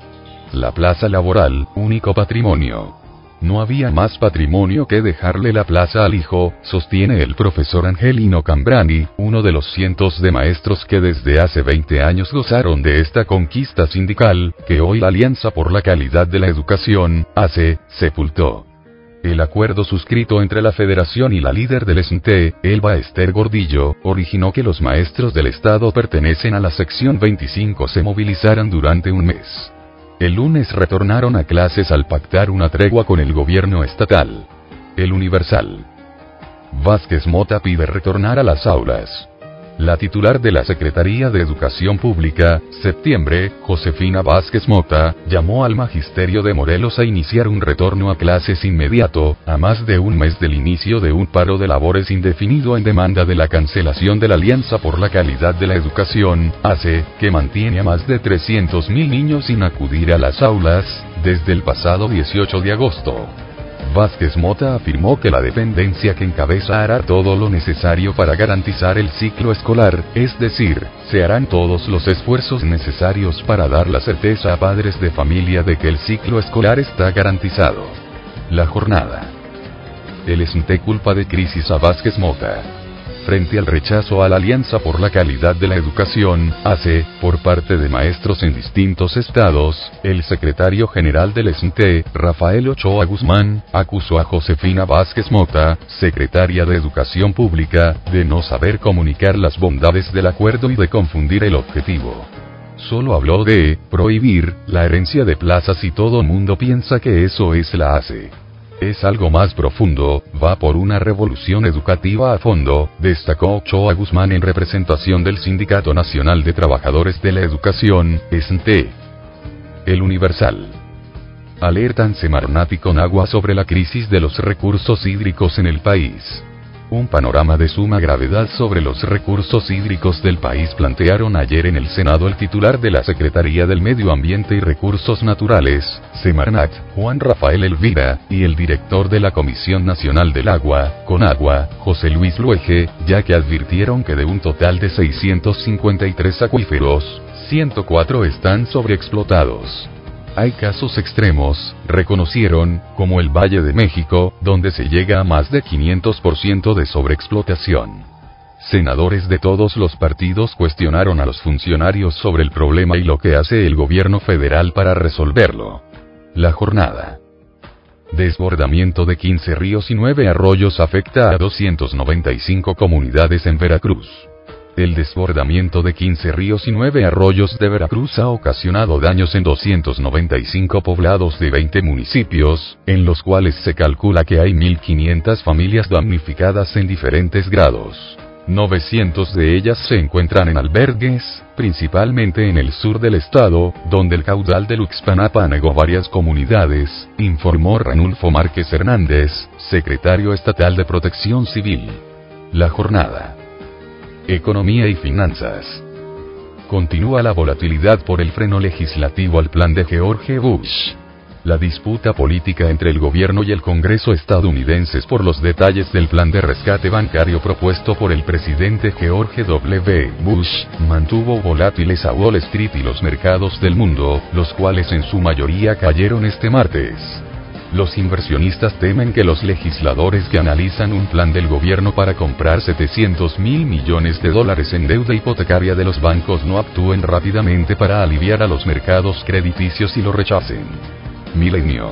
La plaza laboral, único patrimonio. No había más patrimonio que dejarle la plaza al hijo, sostiene el profesor Angelino Cambrani, uno de los cientos de maestros que desde hace veinte años gozaron de esta conquista sindical, que hoy la Alianza por la Calidad de la Educación, A C E, sepultó. El acuerdo suscrito entre la Federación y la líder del E S N T E, Elba Ester Gordillo, originó que los maestros del Estado pertenecen a la sección veinticinco se movilizaran durante un mes. El lunes retornaron a clases al pactar una tregua con el gobierno estatal. El Universal. Vázquez Mota pide retornar a las aulas. La titular de la Secretaría de Educación Pública, septiembre, Josefina Vázquez Mota, llamó al Magisterio de Morelos a iniciar un retorno a clases inmediato, a más de un mes del inicio de un paro de labores indefinido en demanda de la cancelación de la Alianza por la Calidad de la Educación, A C E, que mantiene a más de trescientos mil niños sin acudir a las aulas, desde el pasado dieciocho de agosto. Vázquez Mota afirmó que la dependencia que encabeza hará todo lo necesario para garantizar el ciclo escolar, es decir, se harán todos los esfuerzos necesarios para dar la certeza a padres de familia de que el ciclo escolar está garantizado. La jornada. El S N T E culpa de crisis a Vázquez Mota. Frente al rechazo a la Alianza por la Calidad de la Educación, A C E, por parte de maestros en distintos estados, el secretario general del S N T E, Rafael Ochoa Guzmán, acusó a Josefina Vázquez Mota, secretaria de Educación Pública, de no saber comunicar las bondades del acuerdo y de confundir el objetivo. Solo habló de prohibir la herencia de plazas y todo mundo piensa que eso es la A C E. Es algo más profundo, va por una revolución educativa a fondo, destacó Ochoa Guzmán en representación del Sindicato Nacional de Trabajadores de la Educación, S N T E. El Universal. Alertan Semarnat y Conagua sobre la crisis de los recursos hídricos en el país. Un panorama de suma gravedad sobre los recursos hídricos del país plantearon ayer en el Senado el titular de la Secretaría del Medio Ambiente y Recursos Naturales, Semarnat, Juan Rafael Elvira, y el director de la Comisión Nacional del Agua, Conagua, José Luis Luege, ya que advirtieron que de un total de seiscientos cincuenta y tres acuíferos, ciento cuatro están sobreexplotados. Hay casos extremos, reconocieron, como el Valle de México, donde se llega a más de quinientos por ciento de sobreexplotación. Senadores de todos los partidos cuestionaron a los funcionarios sobre el problema y lo que hace el gobierno federal para resolverlo. La jornada. Desbordamiento de quince ríos y nueve arroyos afecta a doscientas noventa y cinco comunidades en Veracruz. El desbordamiento de quince ríos y nueve arroyos de Veracruz ha ocasionado daños en doscientos noventa y cinco poblados de veinte municipios, en los cuales se calcula que hay mil quinientas familias damnificadas en diferentes grados. novecientas de ellas se encuentran en albergues, principalmente en el sur del estado, donde el caudal del Uxpanapa anegó varias comunidades, informó Ranulfo Márquez Hernández, secretario estatal de Protección Civil. La jornada. Economía y finanzas. Continúa la volatilidad por el freno legislativo al plan de George Bush. La disputa política entre el gobierno y el Congreso estadounidenses por los detalles del plan de rescate bancario propuesto por el presidente George W. Bush, mantuvo volátiles a Wall Street y los mercados del mundo, los cuales en su mayoría cayeron este martes. Los inversionistas temen que los legisladores que analizan un plan del gobierno para comprar setecientos mil millones de dólares en deuda hipotecaria de los bancos no actúen rápidamente para aliviar a los mercados crediticios y lo rechacen. Milenio.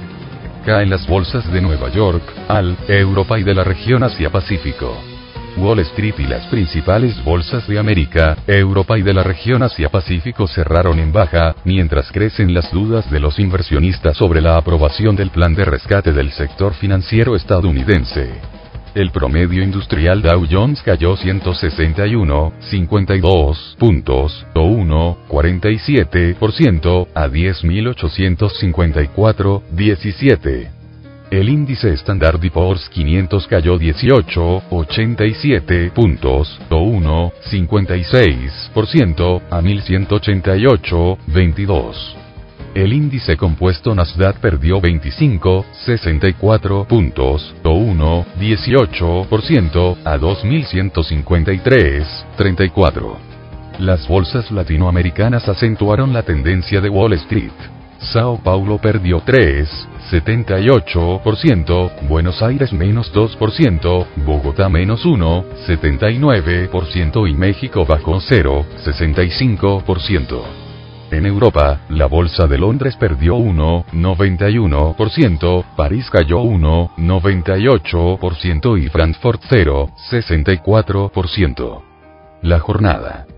Caen las bolsas de Nueva York, Al, Europa y de la región Asia-Pacífico. Wall Street y las principales bolsas de América, Europa y de la región Asia-Pacífico cerraron en baja, mientras crecen las dudas de los inversionistas sobre la aprobación del plan de rescate del sector financiero estadounidense. El promedio industrial Dow Jones cayó ciento sesenta y uno punto cincuenta y dos puntos, o uno punto cuarenta y siete por ciento, a diez mil ochocientos cincuenta y cuatro punto diecisiete. El índice Standard and Poor's quinientos cayó dieciocho punto ochenta y siete puntos, o uno punto cincuenta y seis por ciento, a mil ciento ochenta y ocho punto veintidós. El índice compuesto Nasdaq perdió veinticinco punto sesenta y cuatro puntos, o uno punto dieciocho por ciento, a dos mil ciento cincuenta y tres punto treinta y cuatro. Las bolsas latinoamericanas acentuaron la tendencia de Wall Street. Sao Paulo perdió tres punto setenta y ocho por ciento, Buenos Aires menos dos por ciento, Bogotá menos uno punto setenta y nueve por ciento y México bajó cero punto sesenta y cinco por ciento. En Europa, la bolsa de Londres perdió uno punto noventa y uno por ciento, París cayó uno punto noventa y ocho por ciento y Frankfurt cero punto sesenta y cuatro por ciento. La jornada.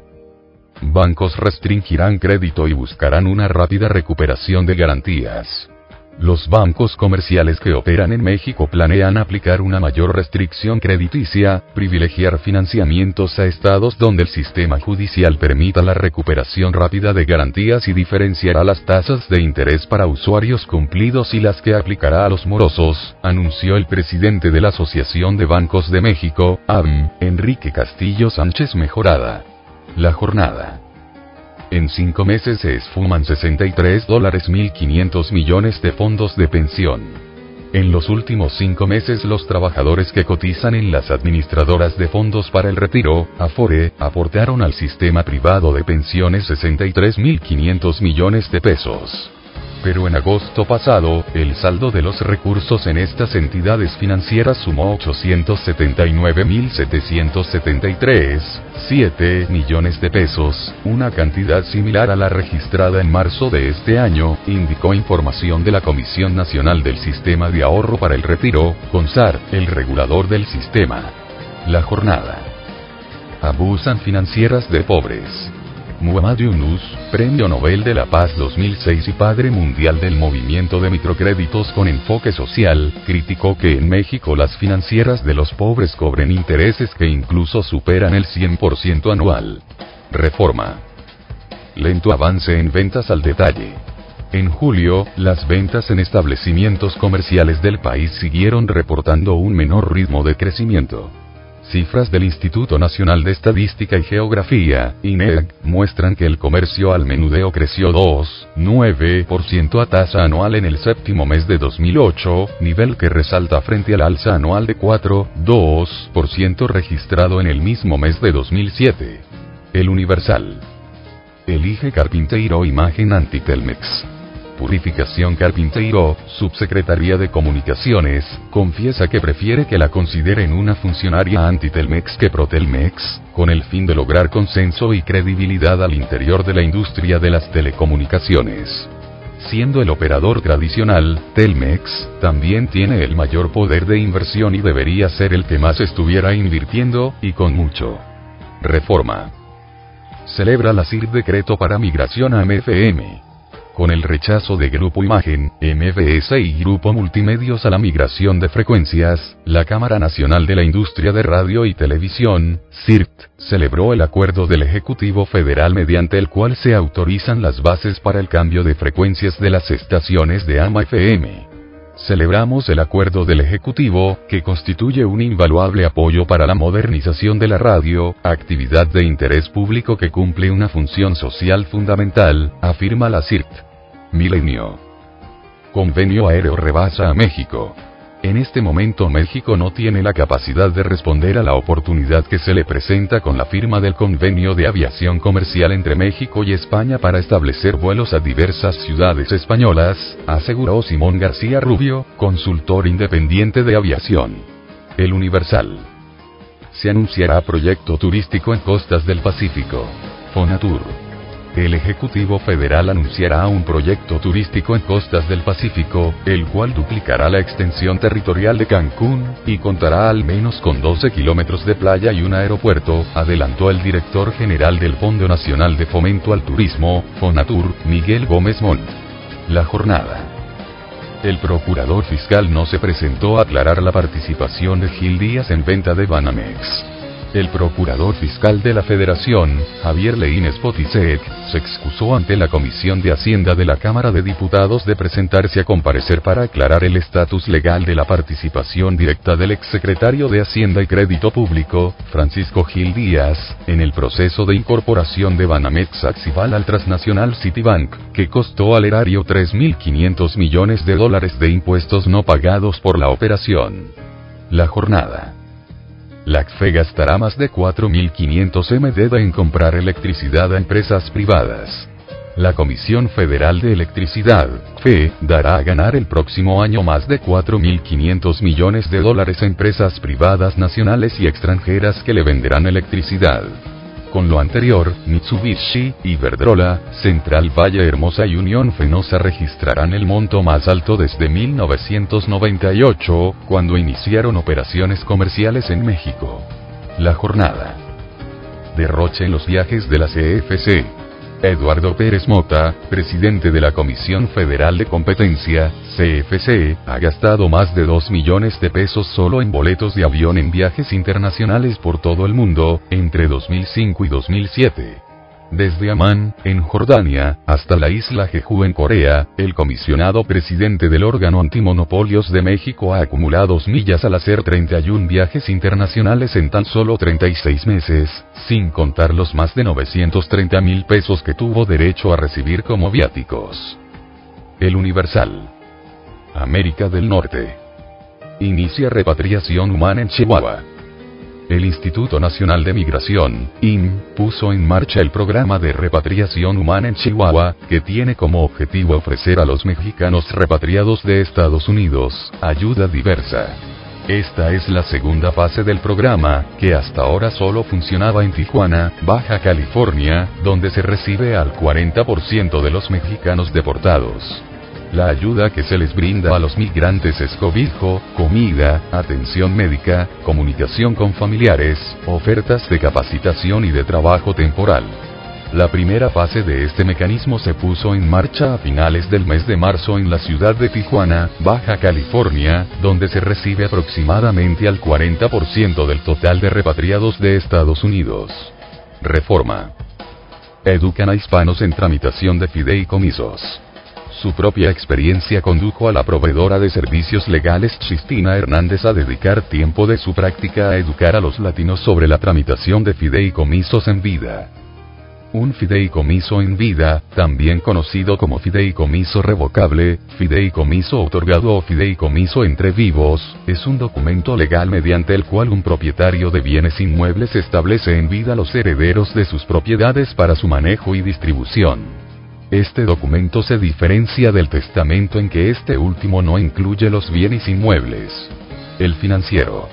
Bancos restringirán crédito y buscarán una rápida recuperación de garantías. Los bancos comerciales que operan en México planean aplicar una mayor restricción crediticia, privilegiar financiamientos a estados donde el sistema judicial permita la recuperación rápida de garantías y diferenciará las tasas de interés para usuarios cumplidos y las que aplicará a los morosos, anunció el presidente de la Asociación de Bancos de México, A B M, Enrique Castillo Sánchez Mejorada. La jornada. En cinco meses se esfuman sesenta y tres dólares mil quinientos millones de fondos de pensión. En los últimos cinco meses los trabajadores que cotizan en las administradoras de fondos para el retiro, Afore, aportaron al sistema privado de pensiones sesenta y tres mil quinientos millones de pesos. Pero en agosto pasado, el saldo de los recursos en estas entidades financieras sumó ochocientos setenta y nueve mil setecientos setenta y tres punto siete millones de pesos, una cantidad similar a la registrada en marzo de este año, indicó información de la Comisión Nacional del Sistema de Ahorro para el Retiro, CONSAR, el regulador del sistema. La jornada. Abusan financieras de pobres. Muhammad Yunus, Premio Nobel de la Paz dos mil seis y padre mundial del movimiento de microcréditos con enfoque social, criticó que en México las financieras de los pobres cobren intereses que incluso superan el cien por ciento anual. Reforma. Lento avance en ventas al detalle. En julio, las ventas en establecimientos comerciales del país siguieron reportando un menor ritmo de crecimiento. Cifras del Instituto Nacional de Estadística y Geografía, I N E G, muestran que el comercio al menudeo creció dos punto nueve por ciento a tasa anual en el séptimo mes de dos mil ocho, nivel que resalta frente al alza anual de cuatro punto dos por ciento registrado en el mismo mes de dos mil siete. El Universal. Elige Carpinteiro imagen anti-Telmex. Purificación Carpinteiro, Subsecretaría de Comunicaciones, confiesa que prefiere que la consideren una funcionaria anti-Telmex que pro-Telmex, con el fin de lograr consenso y credibilidad al interior de la industria de las telecomunicaciones. Siendo el operador tradicional, Telmex, también tiene el mayor poder de inversión y debería ser el que más estuviera invirtiendo, y con mucho. Reforma. Celebra la C I R decreto para migración a M F M. Con el rechazo de Grupo Imagen, M B S y Grupo Multimedios a la migración de frecuencias, la Cámara Nacional de la Industria de Radio y Televisión, C I R T, celebró el acuerdo del Ejecutivo Federal mediante el cual se autorizan las bases para el cambio de frecuencias de las estaciones de A M F M. Celebramos el acuerdo del Ejecutivo, que constituye un invaluable apoyo para la modernización de la radio, actividad de interés público que cumple una función social fundamental, afirma la C I R T. Milenio. Convenio aéreo rebasa a México. En este momento México no tiene la capacidad de responder a la oportunidad que se le presenta con la firma del convenio de aviación comercial entre México y España para establecer vuelos a diversas ciudades españolas, aseguró Simón García Rubio, consultor independiente de aviación. El Universal. Se anunciará proyecto turístico en costas del Pacífico. Fonatur. El Ejecutivo Federal anunciará un proyecto turístico en costas del Pacífico, el cual duplicará la extensión territorial de Cancún, y contará al menos con doce kilómetros de playa y un aeropuerto, adelantó el director general del Fondo Nacional de Fomento al Turismo, Fonatur, Miguel Gómez Montt. La jornada. El procurador fiscal no se presentó a aclarar la participación de Gil Díaz en venta de Banamex. El procurador fiscal de la Federación, Javier Leínez Potisek, se excusó ante la Comisión de Hacienda de la Cámara de Diputados de presentarse a comparecer para aclarar el estatus legal de la participación directa del exsecretario de Hacienda y Crédito Público, Francisco Gil Díaz, en el proceso de incorporación de Banamex Axival al transnacional Citibank, que costó al erario tres mil quinientos millones de dólares de impuestos no pagados por la operación. La jornada. La C F E gastará más de cuatro mil quinientos millones de dólares en comprar electricidad a empresas privadas. La Comisión Federal de Electricidad, C F E, dará a ganar el próximo año más de cuatro mil quinientos millones de dólares a empresas privadas nacionales y extranjeras que le venderán electricidad. Con lo anterior, Mitsubishi, Iberdrola, Central Valle Hermosa y Unión Fenosa registrarán el monto más alto desde mil novecientos noventa y ocho, cuando iniciaron operaciones comerciales en México. La jornada. Derroche en los viajes de la C F C. Eduardo Pérez Mota, presidente de la Comisión Federal de Competencia, C F C, ha gastado más de dos millones de pesos solo en boletos de avión en viajes internacionales por todo el mundo, entre dos mil cinco y dos mil siete. Desde Amán, en Jordania, hasta la isla Jeju en Corea, el comisionado presidente del órgano antimonopolios de México ha acumulado millas al hacer treinta y un viajes internacionales en tan solo treinta y seis meses, sin contar los más de novecientos treinta mil pesos que tuvo derecho a recibir como viáticos. El Universal. América del Norte. Inicia repatriación humana en Chihuahua. El Instituto Nacional de Migración, I N M, puso en marcha el programa de repatriación humana en Chihuahua, que tiene como objetivo ofrecer a los mexicanos repatriados de Estados Unidos ayuda diversa. Esta es la segunda fase del programa, que hasta ahora solo funcionaba en Tijuana, Baja California, donde se recibe al cuarenta por ciento de los mexicanos deportados. La ayuda que se les brinda a los migrantes es cobijo, comida, atención médica, comunicación con familiares, ofertas de capacitación y de trabajo temporal. La primera fase de este mecanismo se puso en marcha a finales del mes de marzo en la ciudad de Tijuana, Baja California, donde se recibe aproximadamente al cuarenta por ciento del total de repatriados de Estados Unidos. Reforma. Educan a hispanos en tramitación de fideicomisos. Su propia experiencia condujo a la proveedora de servicios legales Cristina Hernández a dedicar tiempo de su práctica a educar a los latinos sobre la tramitación de fideicomisos en vida. Un fideicomiso en vida, también conocido como fideicomiso revocable, fideicomiso otorgado o fideicomiso entre vivos, es un documento legal mediante el cual un propietario de bienes inmuebles establece en vida los herederos de sus propiedades para su manejo y distribución. Este documento se diferencia del testamento en que este último no incluye los bienes inmuebles. El Financiero.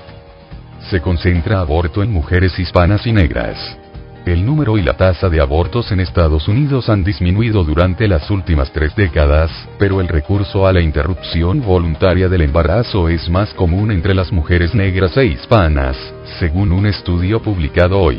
Se concentra aborto en mujeres hispanas y negras. El número y la tasa de abortos en Estados Unidos han disminuido durante las últimas tres décadas, pero el recurso a la interrupción voluntaria del embarazo es más común entre las mujeres negras e hispanas, según un estudio publicado hoy.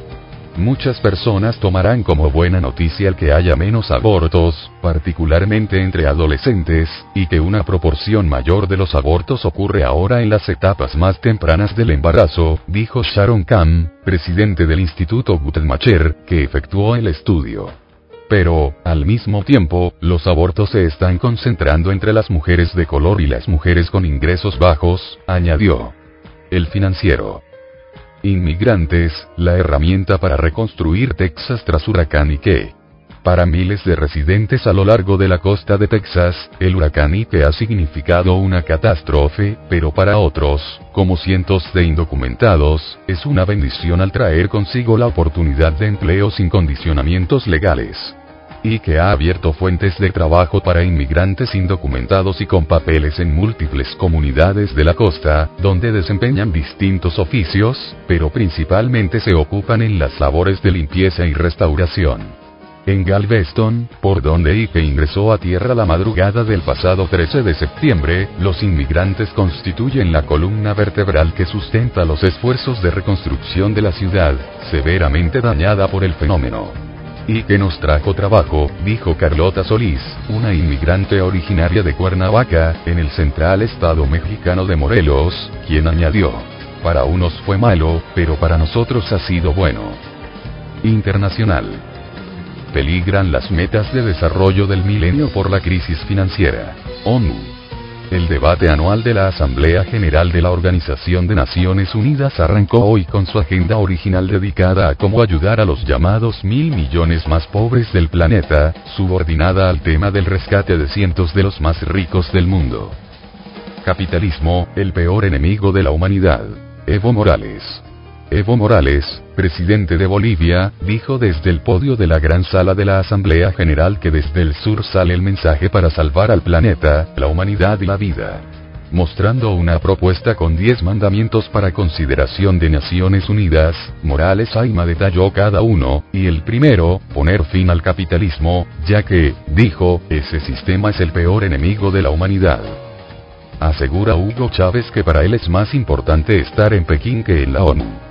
Muchas personas tomarán como buena noticia el que haya menos abortos, particularmente entre adolescentes, y que una proporción mayor de los abortos ocurre ahora en las etapas más tempranas del embarazo, dijo Sharon Kam, presidente del Instituto Guttmacher, que efectuó el estudio. Pero, al mismo tiempo, los abortos se están concentrando entre las mujeres de color y las mujeres con ingresos bajos, añadió. El Financiero. Inmigrantes, la herramienta para reconstruir Texas tras huracán Ike. Para miles de residentes a lo largo de la costa de Texas, el huracán Ike ha significado una catástrofe, pero para otros, como cientos de indocumentados, es una bendición al traer consigo la oportunidad de empleo sin condicionamientos legales. Y que ha abierto fuentes de trabajo para inmigrantes indocumentados y con papeles en múltiples comunidades de la costa, donde desempeñan distintos oficios, pero principalmente se ocupan en las labores de limpieza y restauración. En Galveston, por donde Ike ingresó a tierra la madrugada del pasado trece de septiembre, los inmigrantes constituyen la columna vertebral que sustenta los esfuerzos de reconstrucción de la ciudad, severamente dañada por el fenómeno. Y que nos trajo trabajo, dijo Carlota Solís, una inmigrante originaria de Cuernavaca, en el central estado mexicano de Morelos, quien añadió: para unos fue malo, pero para nosotros ha sido bueno. Internacional. Peligran las metas de desarrollo del milenio por la crisis financiera. ONU. El debate anual de la Asamblea General de la Organización de Naciones Unidas arrancó hoy con su agenda original dedicada a cómo ayudar a los llamados mil millones más pobres del planeta, subordinada al tema del rescate de cientos de los más ricos del mundo. Capitalismo, el peor enemigo de la humanidad. Evo Morales. Evo Morales, presidente de Bolivia, dijo desde el podio de la gran sala de la Asamblea General que desde el sur sale el mensaje para salvar al planeta, la humanidad y la vida. Mostrando una propuesta con diez mandamientos para consideración de Naciones Unidas, Morales Aima detalló cada uno, y el primero, poner fin al capitalismo, ya que, dijo, ese sistema es el peor enemigo de la humanidad. Asegura Hugo Chávez que para él es más importante estar en Pekín que en la ONU.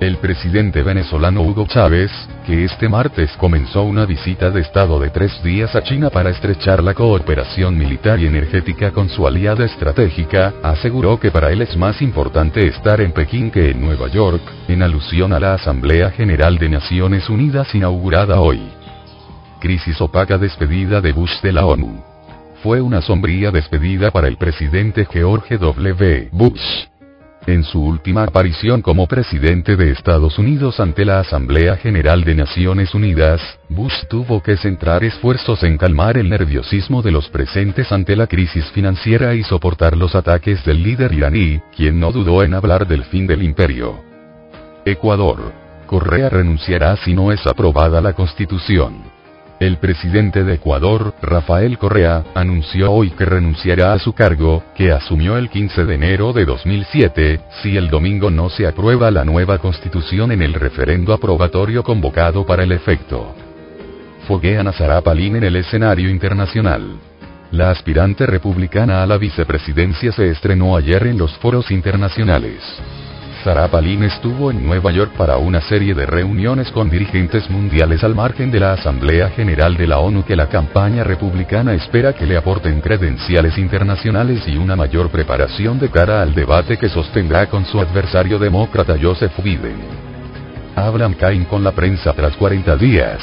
El presidente venezolano Hugo Chávez, que este martes comenzó una visita de estado de tres días a China para estrechar la cooperación militar y energética con su aliada estratégica, aseguró que para él es más importante estar en Pekín que en Nueva York, en alusión a la Asamblea General de Naciones Unidas inaugurada hoy. Crisis opaca despedida de Bush de la ONU. Fue una sombría despedida para el presidente George W. Bush. En su última aparición como presidente de Estados Unidos ante la Asamblea General de Naciones Unidas, Bush tuvo que centrar esfuerzos en calmar el nerviosismo de los presentes ante la crisis financiera y soportar los ataques del líder iraní, quien no dudó en hablar del fin del imperio. Ecuador. Correa renunciará si no es aprobada la Constitución. El presidente de Ecuador, Rafael Correa, anunció hoy que renunciará a su cargo, que asumió el quince de enero de dos mil siete, si el domingo no se aprueba la nueva constitución en el referendo aprobatorio convocado para el efecto. Foguean a Sarah Palin en el escenario internacional. La aspirante republicana a la vicepresidencia se estrenó ayer en los foros internacionales. Sarah Palin estuvo en Nueva York para una serie de reuniones con dirigentes mundiales al margen de la Asamblea General de la ONU que la campaña republicana espera que le aporten credenciales internacionales y una mayor preparación de cara al debate que sostendrá con su adversario demócrata Joseph Biden. Hablan Cain con la prensa tras cuarenta días.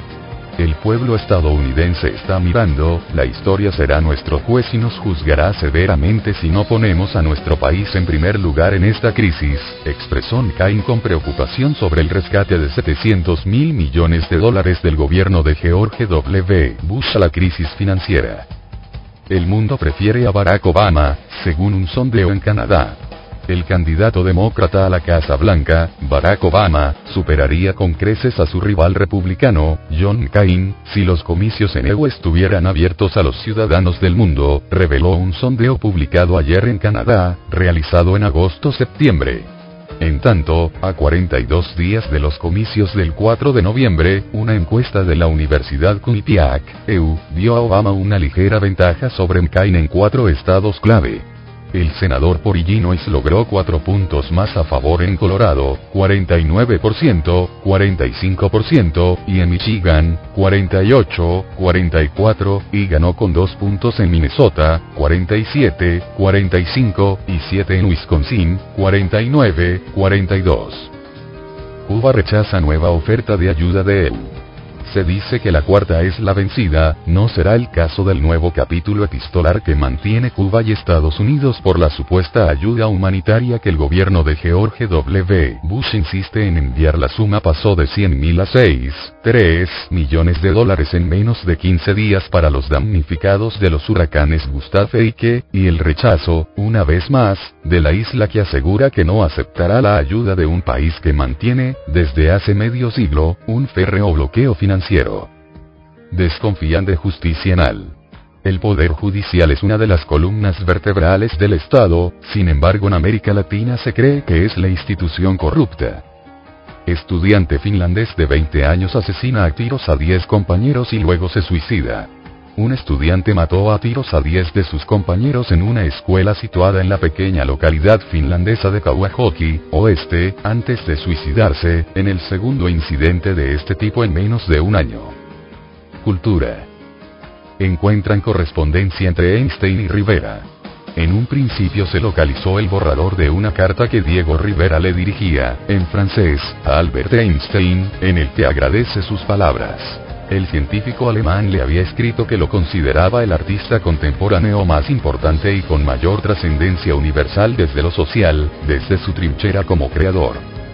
El pueblo estadounidense está mirando, la historia será nuestro juez y nos juzgará severamente si no ponemos a nuestro país en primer lugar en esta crisis, expresó Cain con preocupación sobre el rescate de setecientos mil millones de dólares del gobierno de George W. Bush a la crisis financiera. El mundo prefiere a Barack Obama, según un sondeo en Canadá. El candidato demócrata a la Casa Blanca, Barack Obama, superaría con creces a su rival republicano, John McCain, si los comicios en Iowa estuvieran abiertos a los ciudadanos del mundo, reveló un sondeo publicado ayer en Canadá, realizado en agosto-septiembre. En tanto, a cuarenta y dos días de los comicios del cuatro de noviembre, una encuesta de la Universidad Quinnipiac, E U, dio a Obama una ligera ventaja sobre McCain en cuatro estados clave. El senador por Illinois logró cuatro puntos más a favor en Colorado, cuarenta y nueve por ciento, cuarenta y cinco por ciento, y en Michigan, cuarenta y ocho, cuarenta y cuatro, y ganó con dos puntos en Minnesota, cuarenta y siete, cuarenta y cinco, y siete en Wisconsin, cuarenta y nueve, cuarenta y dos. Cuba rechaza nueva oferta de ayuda de él. Se dice que la cuarta es la vencida, no será el caso del nuevo capítulo epistolar que mantiene Cuba y Estados Unidos por la supuesta ayuda humanitaria que el gobierno de George W. Bush insiste en enviar. La suma pasó de cien mil a seis punto tres millones de dólares en menos de quince días para los damnificados de los huracanes Gustav e Ike, y el rechazo, una vez más, de la isla que asegura que no aceptará la ayuda de un país que mantiene, desde hace medio siglo, un férreo bloqueo financiero. Desconfían de justicia anal. El Poder Judicial es una de las columnas vertebrales del Estado, sin embargo en América Latina se cree que es la institución corrupta. Estudiante finlandés de veinte años asesina a tiros a diez compañeros y luego se suicida. Un estudiante mató a tiros a diez de sus compañeros en una escuela situada en la pequeña localidad finlandesa de Kauhajoki, oeste, antes de suicidarse, en el segundo incidente de este tipo en menos de un año. Cultura. Encuentran correspondencia entre Einstein y Rivera. En un principio se localizó el borrador de una carta que Diego Rivera le dirigía, en francés, a Albert Einstein, en el que agradece sus palabras. El científico alemán le había escrito que lo consideraba el artista contemporáneo más importante y con mayor trascendencia universal desde lo social, desde su trinchera como creador.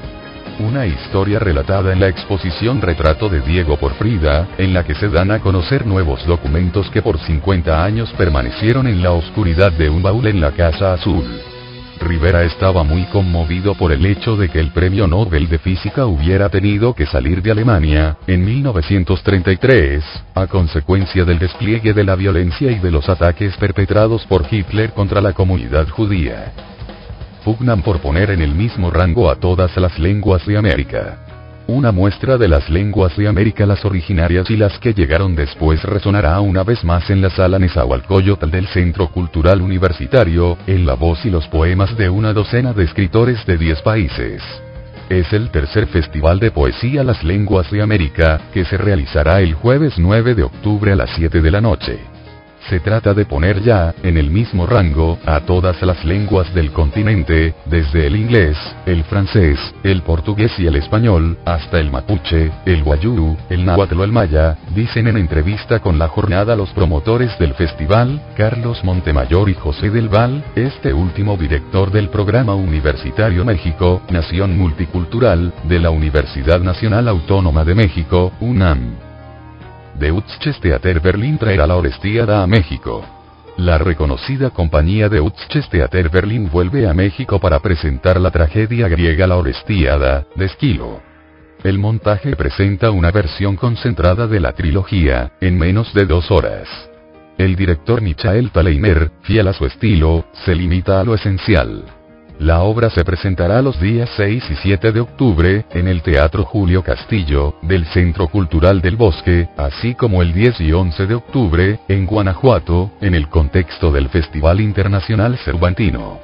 Una historia relatada en la exposición Retrato de Diego por Frida, en la que se dan a conocer nuevos documentos que por cincuenta años permanecieron en la oscuridad de un baúl en la Casa Azul. Rivera estaba muy conmovido por el hecho de que el Premio Nobel de Física hubiera tenido que salir de Alemania, en mil novecientos treinta y tres, a consecuencia del despliegue de la violencia y de los ataques perpetrados por Hitler contra la comunidad judía. Pugnan por poner en el mismo rango a todas las lenguas de América. Una muestra de las lenguas de América, las originarias y las que llegaron después, resonará una vez más en la sala Nezahualcóyotl del Centro Cultural Universitario, en la voz y los poemas de una docena de escritores de diez países. Es el tercer Festival de Poesía Las Lenguas de América, que se realizará el jueves nueve de octubre a las siete de la noche. Se trata de poner ya, en el mismo rango, a todas las lenguas del continente, desde el inglés, el francés, el portugués y el español, hasta el mapuche, el guayú, el náhuatl o el maya, dicen en entrevista con La Jornada los promotores del festival, Carlos Montemayor y José del Val, este último director del Programa Universitario México, Nación Multicultural, de la Universidad Nacional Autónoma de México, UNAM. Deutsches Theater Berlin traerá la Orestiada a México. La reconocida compañía Deutsches Theater Berlin vuelve a México para presentar la tragedia griega La Orestiada, de Esquilo. El montaje presenta una versión concentrada de la trilogía, en menos de dos horas. El director Michael Palainer, fiel a su estilo, se limita a lo esencial. La obra se presentará los días seis y siete de octubre, en el Teatro Julio Castillo, del Centro Cultural del Bosque, así como el diez y once de octubre, en Guanajuato, en el contexto del Festival Internacional Cervantino.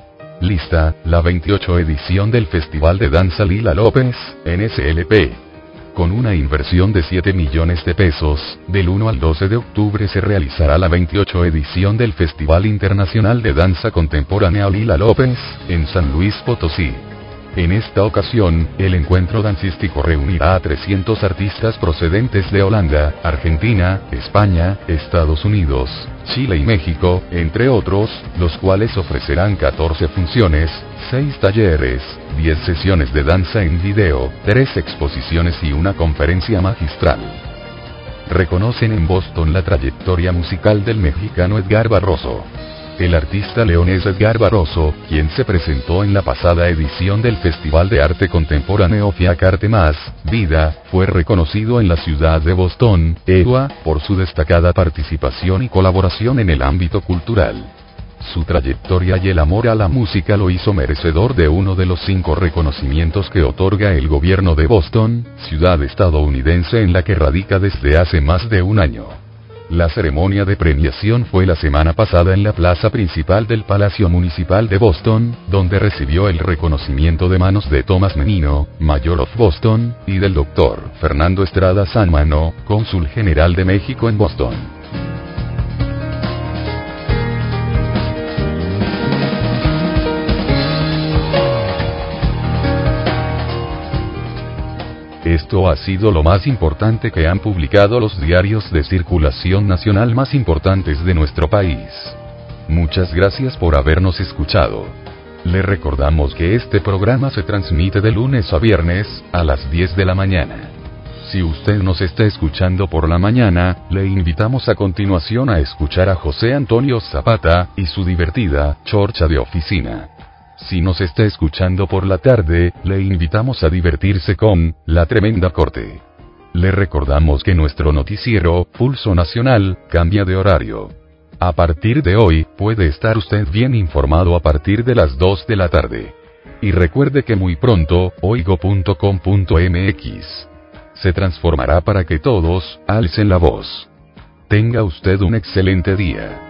Lista, la veintiocho edición del Festival de Danza Lila López, N S L P. Con una inversión de siete millones de pesos, del uno al doce de octubre se realizará la veintiocho edición del Festival Internacional de Danza Contemporánea Lila López, en San Luis Potosí. En esta ocasión, el encuentro dancístico reunirá a trescientos artistas procedentes de Holanda, Argentina, España, Estados Unidos, Chile y México, entre otros, los cuales ofrecerán catorce funciones, seis talleres, diez sesiones de danza en video, tres exposiciones y una conferencia magistral. Reconocen en Boston la trayectoria musical del mexicano Edgar Barroso. El artista leonés Edgar Barroso, quien se presentó en la pasada edición del Festival de Arte Contemporáneo FIAC Arte Más Vida, fue reconocido en la ciudad de Boston, E U A, por su destacada participación y colaboración en el ámbito cultural. Su trayectoria y el amor a la música lo hizo merecedor de uno de los cinco reconocimientos que otorga el gobierno de Boston, ciudad estadounidense en la que radica desde hace más de un año. La ceremonia de premiación fue la semana pasada en la plaza principal del Palacio Municipal de Boston, donde recibió el reconocimiento de manos de Thomas Menino, Mayor of Boston, y del doctor Fernando Estrada Sanmano, cónsul general de México en Boston. Esto ha sido lo más importante que han publicado los diarios de circulación nacional más importantes de nuestro país. Muchas gracias por habernos escuchado. Le recordamos que este programa se transmite de lunes a viernes, a las diez de la mañana. Si usted nos está escuchando por la mañana, le invitamos a continuación a escuchar a José Antonio Zapata, y su divertida Chorcha de Oficina. Si nos está escuchando por la tarde, le invitamos a divertirse con La Tremenda Corte. Le recordamos que nuestro noticiero, Pulso Nacional, cambia de horario. A partir de hoy, puede estar usted bien informado a partir de las dos de la tarde. Y recuerde que muy pronto, oigo punto com punto m x se transformará para que todos alcen la voz. Tenga usted un excelente día.